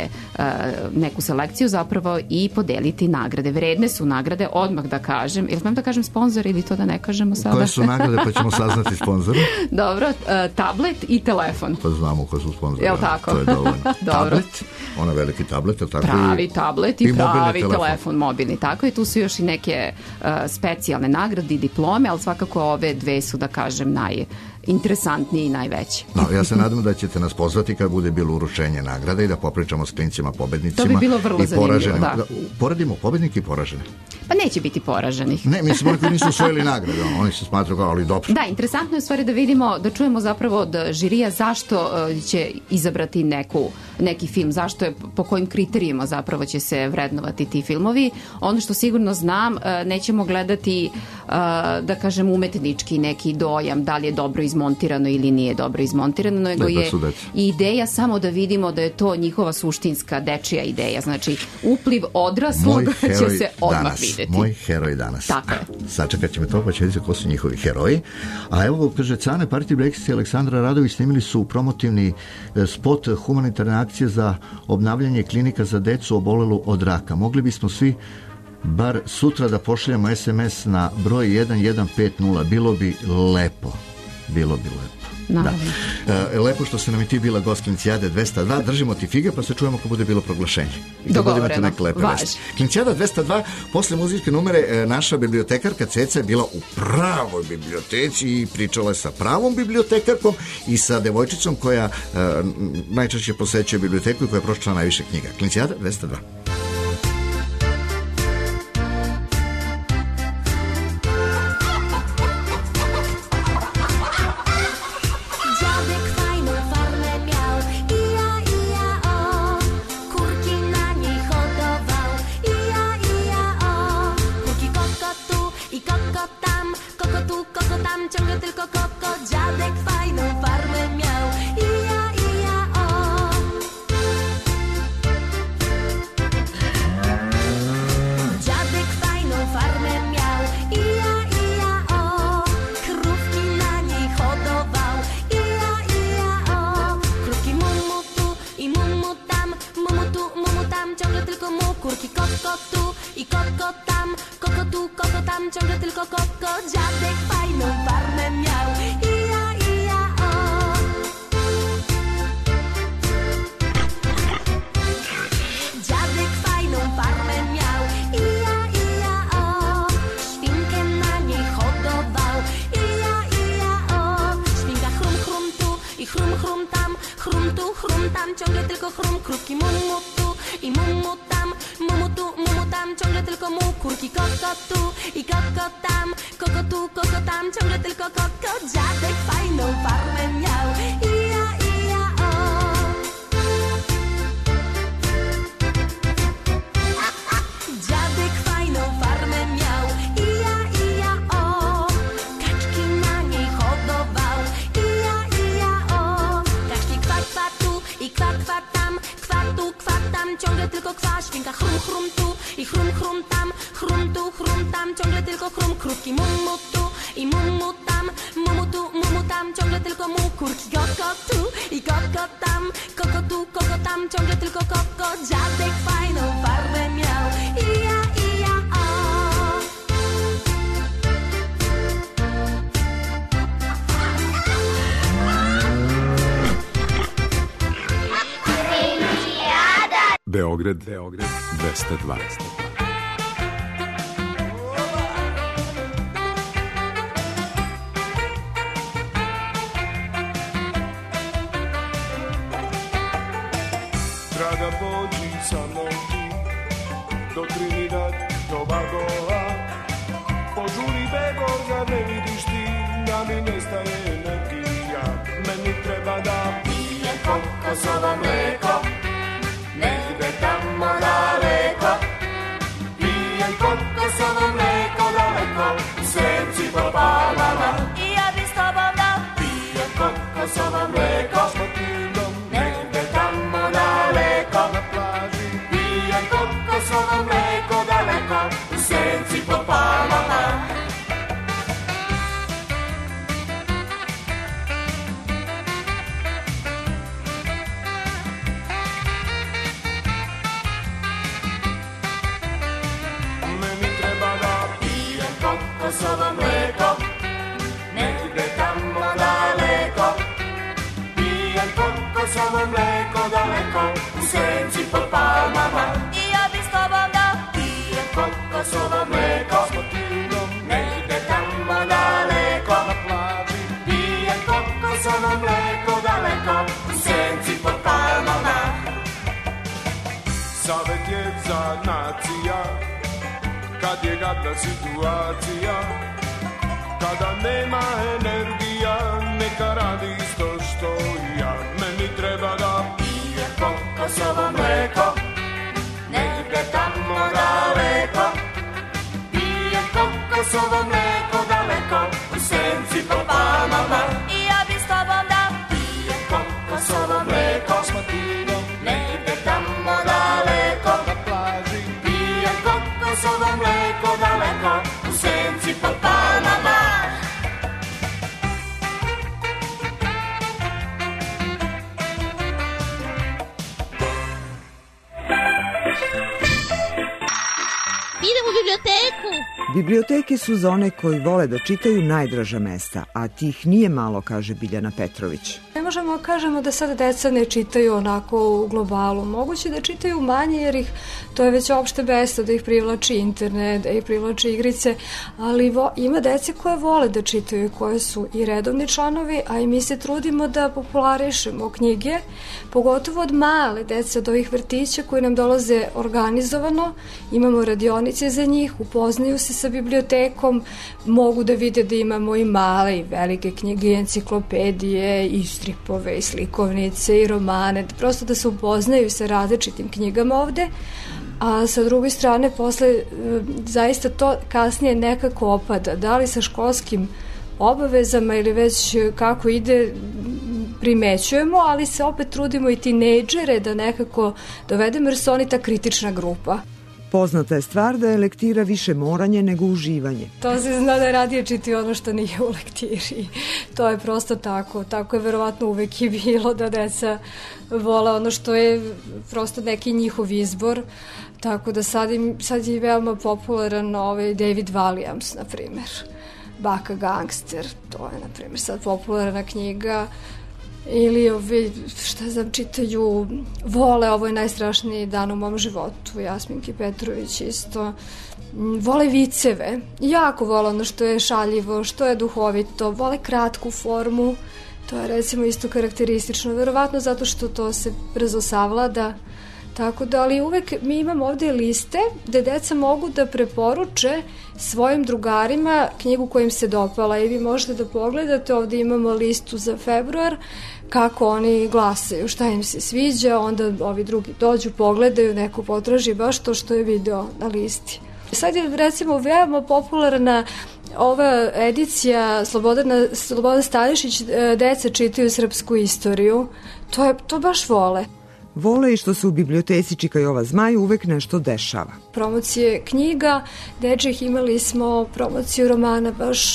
neku selekciju zapravo i podeliti nagrade. Vredne su nagrade, odmah da kažem, ili smem da kažem sponzor ili to da ne kažemo sada? Koje su nagrade, pa ćemo saznati sponzora? Dobro, tablet i telefon. Pa znamo ko su sponzori. Jel tako? To je dovoljno. Tablet, ona veliki tablet, je tako? Pravi tablet i pravi telefon mobilni, tako, i tu su još i neke specijalne nagrade i diplome, ali svakako ove dve su, da kažem, najinteresantnije i najveće. No, ja se nadam da ćete nas pozvati kad bude bilo uručenje nagrada i da popričamo s klincima, pobednicima. To bi bilo vrlo zanimljivo, da. Poredimo pobednike i poražene. Pa neće biti poraženih. Ne, mislim, oni koji nisu usvojili nagrade, oni se smatruju kao, ali dobro. Da, interesantno je stvari da vidimo, da čujemo zapravo od žirija zašto će izabrati neki film, zašto je, po kojim kriterijima zapravo će se vrednovati ti filmovi. Ono što sigurno znam, nećemo gledati, da kažem, umetnički neki dojam, da li je dobro izmontirano ili nije dobro izmontirano, nego je ideja samo da vidimo da je to njihova suštinska dečija ideja. Znači, upliv odraslog će se odmah videti. Moj heroj danas. Tako je. Sačekat ćemo to, pa će vidjeti ko su njihovi heroji. A evo, kaže, Cane, Parti Brexit i Aleksandra Radović snimili su promotivni spot humanitarne akcije za obnavljanje klinika za decu obolelu od raka. Mogli bismo svi bar sutra da pošaljamo SMS na broj 1150. Bilo bi lepo. Bilo bi lepo. Da. Lepo što se nam i ti bila gost Klincijade 202. Držimo ti fige pa se čujemo ako bude bilo proglašenje. Dogovoreno. Klincijada 202, posle muzičke numere, naša bibliotekarka Ceca je bila u pravoj biblioteci i pričala je sa pravom bibliotekarkom i sa devojčicom koja najčešće posećuje biblioteku i koja je pročitala najviše knjiga. Klincijada 202. Ciągle tylko koko, dziadek fajną farbę miał. Ija, ija, o. Beograd 202. Draga, pođi sa mnom ti do Trinidad, Tobagoa. Požuri begor ga ne vidiš ti, da mi nestaje energija. Meni treba da pijem kokosovo mleko, negde tamo daleko. Pijem kokosovo mleko daleko, u senci po palama. I ja bi s tobom da pijem kokosovo mleko, negde tamo daleko na plaži. Pijem kokosovo mleko daleko, u senci po palama. Kokosovo mleko, negde tamo daleko. Pijem kokosovo mleko daleko, u senci pod palmama. I ja bi s tobom da pijem kokosovo mleko, negde tamo daleko na plaži. Pijem kokosovo mleko daleko, u senci pod palmama. Savet je za nacija, kad je gadna situacija, kada nema energija, neka radi isto što i ja. Meni treba da pijem kokosovo mleko, negde tamo daleko. Pijem kokosovo mleko daleko, u senci po palmama. I ja bi s tobom da pijem kokosovo mleko, negde tamo daleko na plaži. Pijem kokosovo mleko daleko, u senci pod palmama. Idem u biblioteku. Biblioteke su za one koji vole da čitaju najdraža mesta, a tih nije malo, kaže Biljana Petrović. Ne možemo kažemo da sad deca ne čitaju onako u globalu. Moguće da čitaju manje jer to je već opšte mesto, da ih privlači internet, da ih privlači igrice, ali ima dece koje vole da čitaju, koje su i redovni članovi, a i mi se trudimo da popularišemo knjige, pogotovo od male dece, od ovih vrtića koji nam dolaze organizovano. Imamo radionice za njih, upoznaju se sa bibliotekom, mogu da vide da imamo i male i velike knjige, i enciklopedije, i stripove, i slikovnice, i romane, prosto da se upoznaju sa različitim knjigama ovde, a sa druge strane posle zaista to kasnije nekako opada, da li sa školskim obavezama ili već kako ide primećujemo, ali se opet trudimo i tinejdžere da nekako dovedemo jer su oni ta kritična grupa. Poznata je stvar da je lektira više moranje nego uživanje. To se zna da radije čiti ono što nije u lektiri. To je prosto tako. Tako je verovatno uvek i bilo da deca vole ono što je prosto neki njihov izbor. Tako da sad je veoma popularan David Walliams, na primjer. Baka gangster, to je, na primjer, sad popularna knjiga. Ili šta znam, čitaju, vole Ovo je najstrašniji dan u mom životu, Jasminke Petrović isto, vole viceve, jako vole ono što je šaljivo, što je duhovito, vole kratku formu, to je recimo isto karakteristično, verovatno zato što to se brzo savlada. Tako da, ali uvek mi imamo ovde liste gde deca mogu da preporuče svojim drugarima knjigu koja im se dopala i vi možete da pogledate, ovde imamo listu za februar, kako oni glasaju, šta im se sviđa, onda ovi drugi dođu, pogledaju, neko potraži baš to što je video na listi. Sad je recimo veoma popularna ova edicija Slobodan Stanišić, deca čitaju srpsku istoriju, to baš vole. Vole i što se u biblioteci Čika Jova Zmaj uvek nešto dešava. Promocije knjiga, dečjih, imali smo promociju romana baš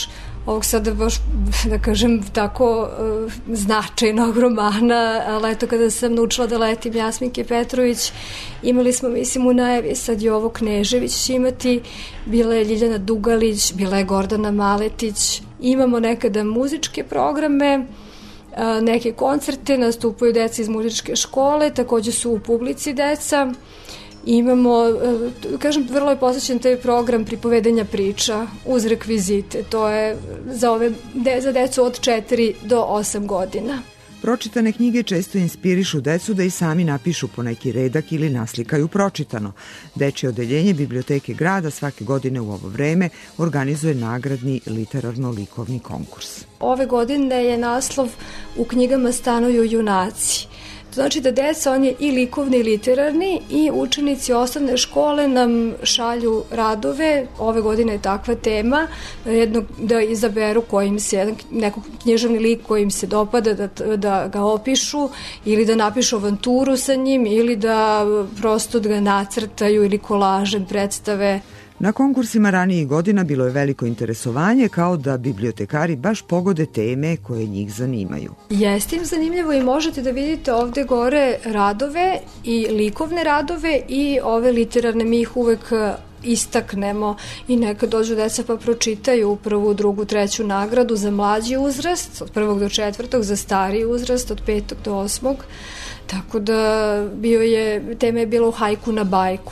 ovog sada baš, da kažem, tako značajnog romana, ali eto kada sam naučila da letim Jasminke Petrović, imali smo, mislim, u najavi sad Jovo Knežević će imati, bila je Ljiljana Dugalić, bila je Gordana Maletić, imamo nekada muzičke programe, neke koncerte, nastupaju deca iz muzičke škole, takođe su u publici deca. Imamo, kažem, vrlo je posvećen taj program pripovedanja priča uz rekvizite. To je za decu od 4 do 8 godina. Pročitane knjige često inspirišu decu da i sami napišu po neki redak ili naslikaju pročitano. Dečje odeljenje Biblioteke grada svake godine u ovo vreme organizuje nagradni literarno-likovni konkurs. Ove godine je naslov U knjigama stanuju junaci. To znači da deca, on je i likovni i literarni, i učenici osnovne škole nam šalju radove. Ove godine je takva tema, da izaberu kojim se, nekog književni lik kojim se dopada, da ga opišu ili da napišu avanturu sa njim ili da prosto da ga nacrtaju ili kolažem predstave. Na konkursima ranijih godina bilo je veliko interesovanje, kao da bibliotekari baš pogode teme koje njih zanimaju. Jeste im zanimljivo i možete da vidite ovde gore radove i likovne radove i ove literarne, mi ih uvek istaknemo i neka dođu deca pa pročitaju prvu, drugu, treću nagradu za mlađi uzrast, od 1. do 4. za stariji uzrast, od 5. do 8. Tako da tema je bila u hajku na bajku.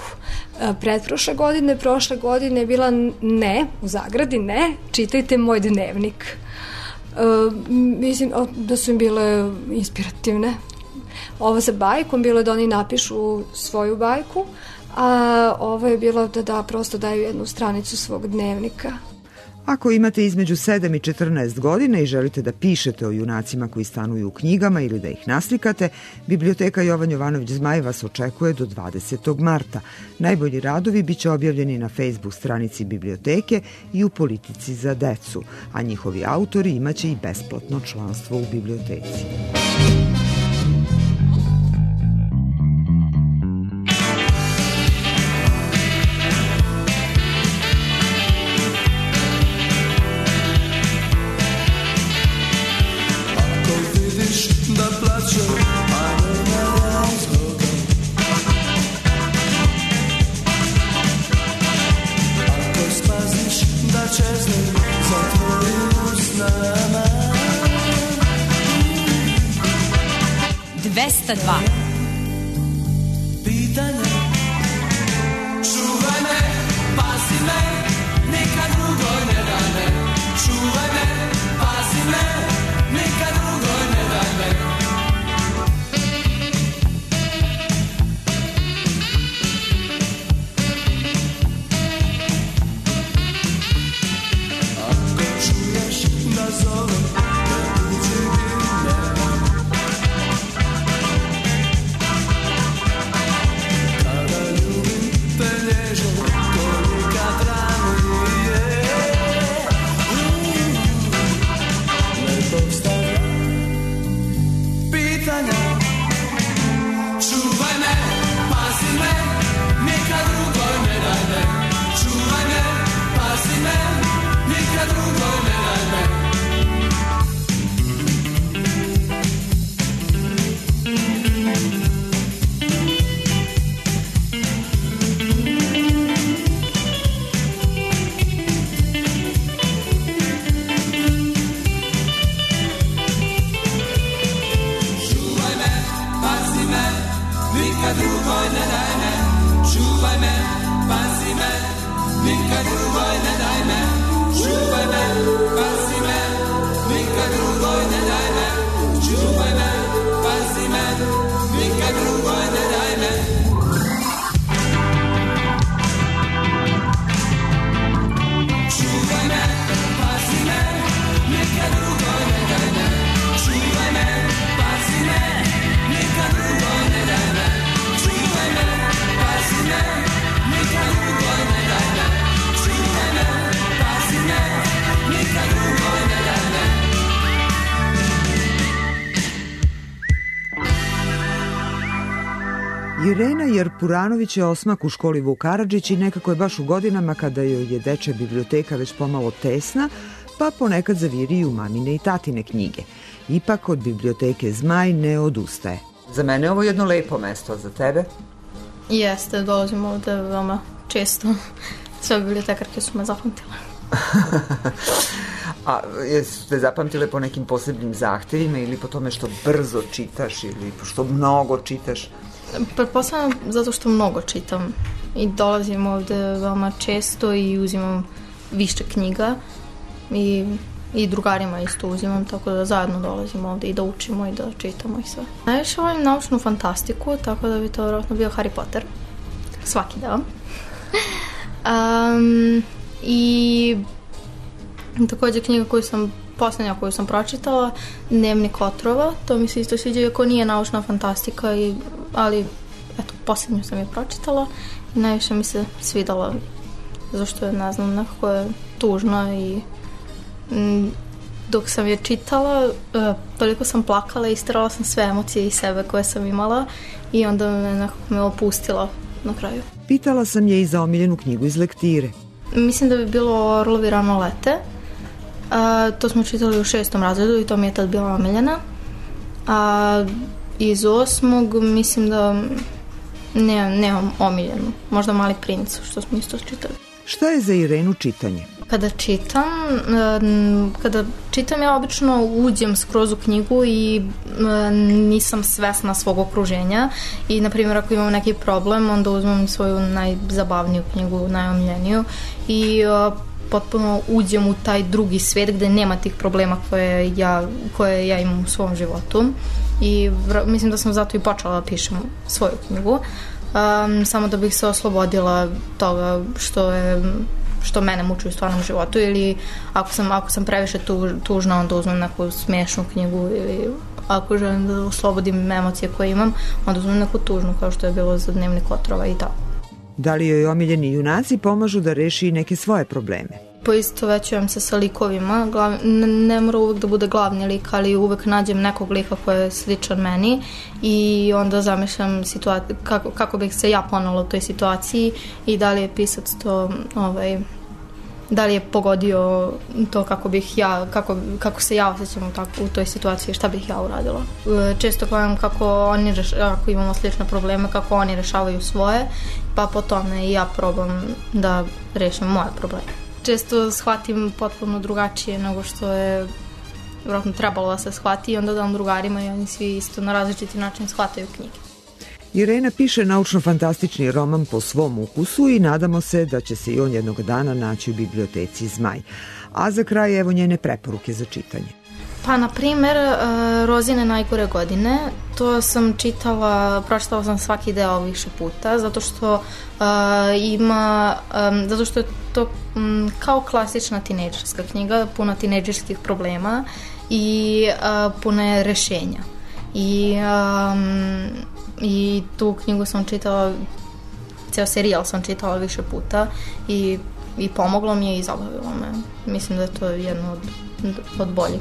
Prošle godine je bila ne, u zagradi ne, čitajte moj dnevnik. Mislim da su im bile inspirativne. Ovo sa bajkom bilo je da oni napišu svoju bajku, a ovo je bilo da prosto daju jednu stranicu svog dnevnika. Ako imate između 7 i 14 godina i želite da pišete o junacima koji stanuju u knjigama ili da ih naslikate, Biblioteka Jovan Jovanović Zmaj vas očekuje do 20. marta. Najbolji radovi biće objavljeni na Facebook stranici biblioteke i u Politici za decu, a njihovi autori imaće i besplatno članstvo u biblioteci. Pitanje, čuvaj me, pazi me, nikad drugoj ne daj me. Čuvaj me, pazi me, nikad drugoj ne daj me. Ako čuješ da zovem, da tuđi dimne, Irena Jerpuranović je osmak u školi Vuk Karadžić i nekako je baš u godinama kada joj je dečja biblioteka već pomalo tesna, pa ponekad zaviri u mamine i tatine knjige. Ipak od biblioteke Zmaj ne odustaje. Za mene je ovo jedno lepo mesto, za tebe? Jeste, dolazim ovde veoma često. Sve bibliotekarke su me zapamtile. A jesu te zapamtile po nekim posebnim zahtevima ili po tome što brzo čitaš ili što mnogo čitaš? Pretpostavljam zato što mnogo čitam i dolazim ovde veoma često i uzimam više knjiga i drugarima isto uzimam, tako da zajedno dolazimo ovde i da učimo i da čitamo i sve. Najviše volim naučnu fantastiku, tako da bi to vjerojatno bio Harry Potter. Svaki deo. I takođe knjiga poslednja koju sam pročitala, Dnevnik otrova, to mi se isto sviđa, iako nije naučna fantastika, ali eto, poslednju sam je pročitala i najviše mi se svidala, zašto je, ne znam, nekako je tužna i dok sam je čitala, toliko sam plakala i istirala sam sve emocije iz sebe koje sam imala i onda me nekako opustila na kraju. Pitala sam je i za omiljenu knjigu iz lektire. Mislim da bi bilo Orlovi rano lete. To smo čitali u 6. razredu i to mi je tad bila omiljena. Iz 8. mislim da nemam omiljenu. Možda Mali princ, što smo isto čitali. Šta je za Irenu čitanje? Kada čitam ja obično uđem skroz u knjigu i nisam svesna svog okruženja i na primjer ako imam neki problem onda uzmem svoju najzabavniju knjigu, najomiljeniju i potpuno uđem u taj drugi svet gde nema tih problema koje ja imam u svom životu i mislim da sam zato i počela da pišem svoju knjigu, samo da bih se oslobodila toga što mene muči u stvarnom životu ili ako sam previše tužna onda uzmem neku smiješnu knjigu ili ako želim da oslobodim emocije koje imam onda uzmem neku tužnu kao što je bilo za Dnevnik otrova i tako. Da li joj omiljeni junaci pomažu da reši neke svoje probleme? Poistovećujem se sa likovima, ne mora uvek da bude glavni lik, ali uvek nađem nekog lika koji je sličan meni i onda zamišljam kako bih se ja ponela u toj situaciji i da li je pisac to da li je pogodio to kako se ja osjećam u toj situaciji, šta bih ja uradila. Često gledam ako imamo slične probleme, kako oni rešavaju svoje, pa po tome i ja probam da rešim moje probleme. Često shvatim potpuno drugačije nego što je vjerojatno trebalo da se shvati i onda dam drugarima i oni svi isto na različiti način shvataju knjige. Irena piše naučno-fantastični roman po svom ukusu i nadamo se da će se i on jednog dana naći u biblioteci Zmaj. A za kraj evo njene preporuke za čitanje. Pa, na primer, Rozine najgore godine, to sam pročitala sam svaki deo više puta, zato što je to kao klasična tinejdžerska knjiga, puna tinejdžerskih problema i puna je rešenja. I tu knjigu sam čitala, ceo serijal sam čitala više puta i pomoglo mi je i zabavilo me. Mislim da je to jedno od boljih.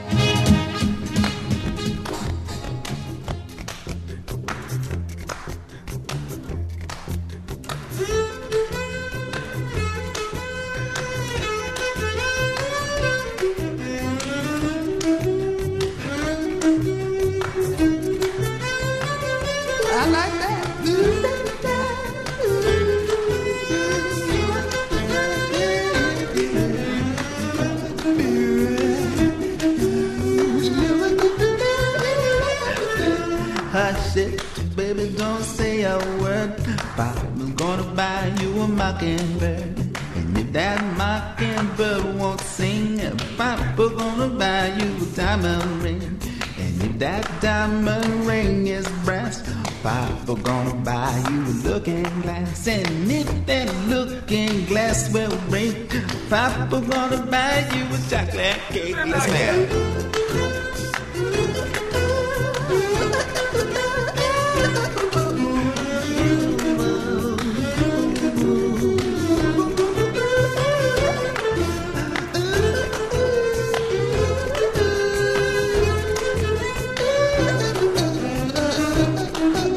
Baby, don't say a word. Papa's gonna buy you a mockingbird. And if that mockingbird won't sing, Papa's gonna buy you a diamond ring. And if that diamond ring is brass, Papa's gonna buy you a looking glass. And if that looking glass will break, Papa's gonna buy you a chocolate cake. Let's go.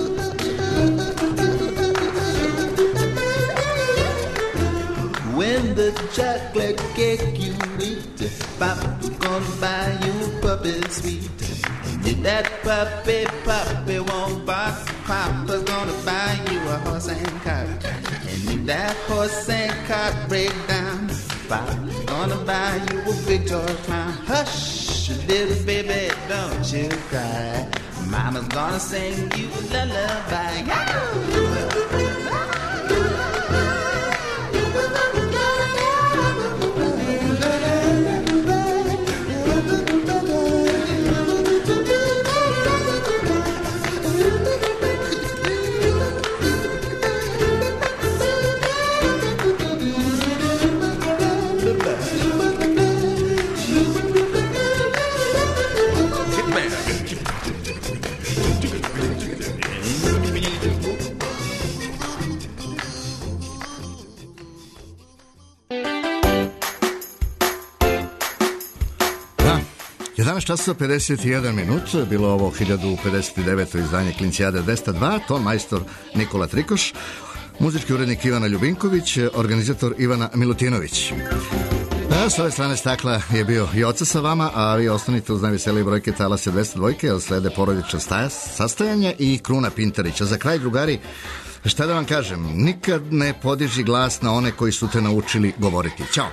When and the chocolate cake you eat. Papa's gonna buy you a puppy sweet. And if that puppy won't bark, Papa's gonna buy you a horse and cart. And if that horse and cart break down, Papa's gonna buy you a big toy crown. Hush, little baby, don't you cry. Mama's gonna sing you a lullaby. Časa 51 minut, bilo ovo 1059. izdanje Klincijade 202, ton majstor Nikola Trikoš, muzički urednik Ivana Ljubinković, organizator Ivana Milutinović. S ove strane stakla je bio Joca sa vama, a vi ostanite uz najveselije brojke Talase 202, jer slede porodično sastajanje i Kruna Pintarića. Za kraj, drugari, šta da vam kažem, nikad ne podiži glas na one koji su te naučili govoriti. Ćao!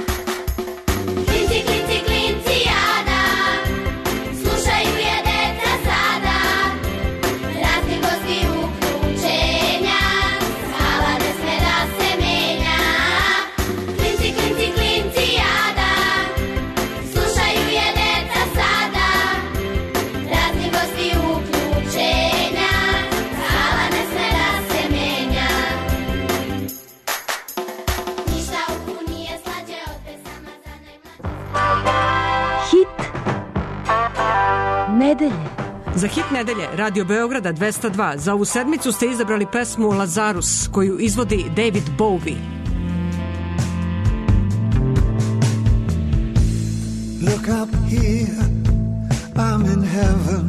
Za hit nedelje Radio Beograda 202 za ovu sedmicu ste izabrali pesmu Lazarus koju izvodi David Bowie. Look up here, I'm in heaven.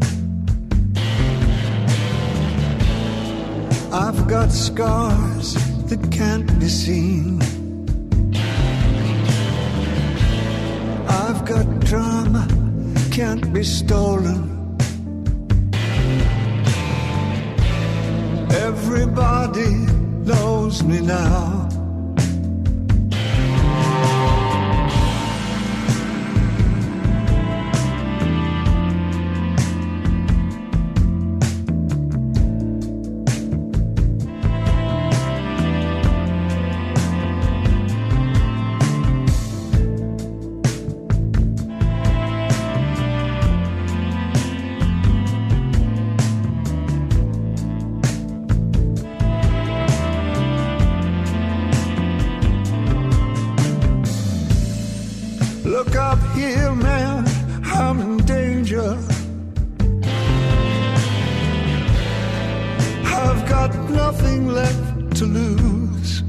I've got scars that can't be seen. I've got drama can't be stolen. Everybody knows me now. Look up here, man, I'm in danger. I've got nothing left to lose.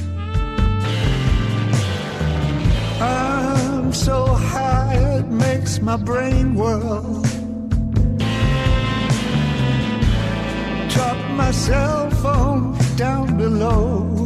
I'm so high it makes my brain whirl. Drop my cell phone down below.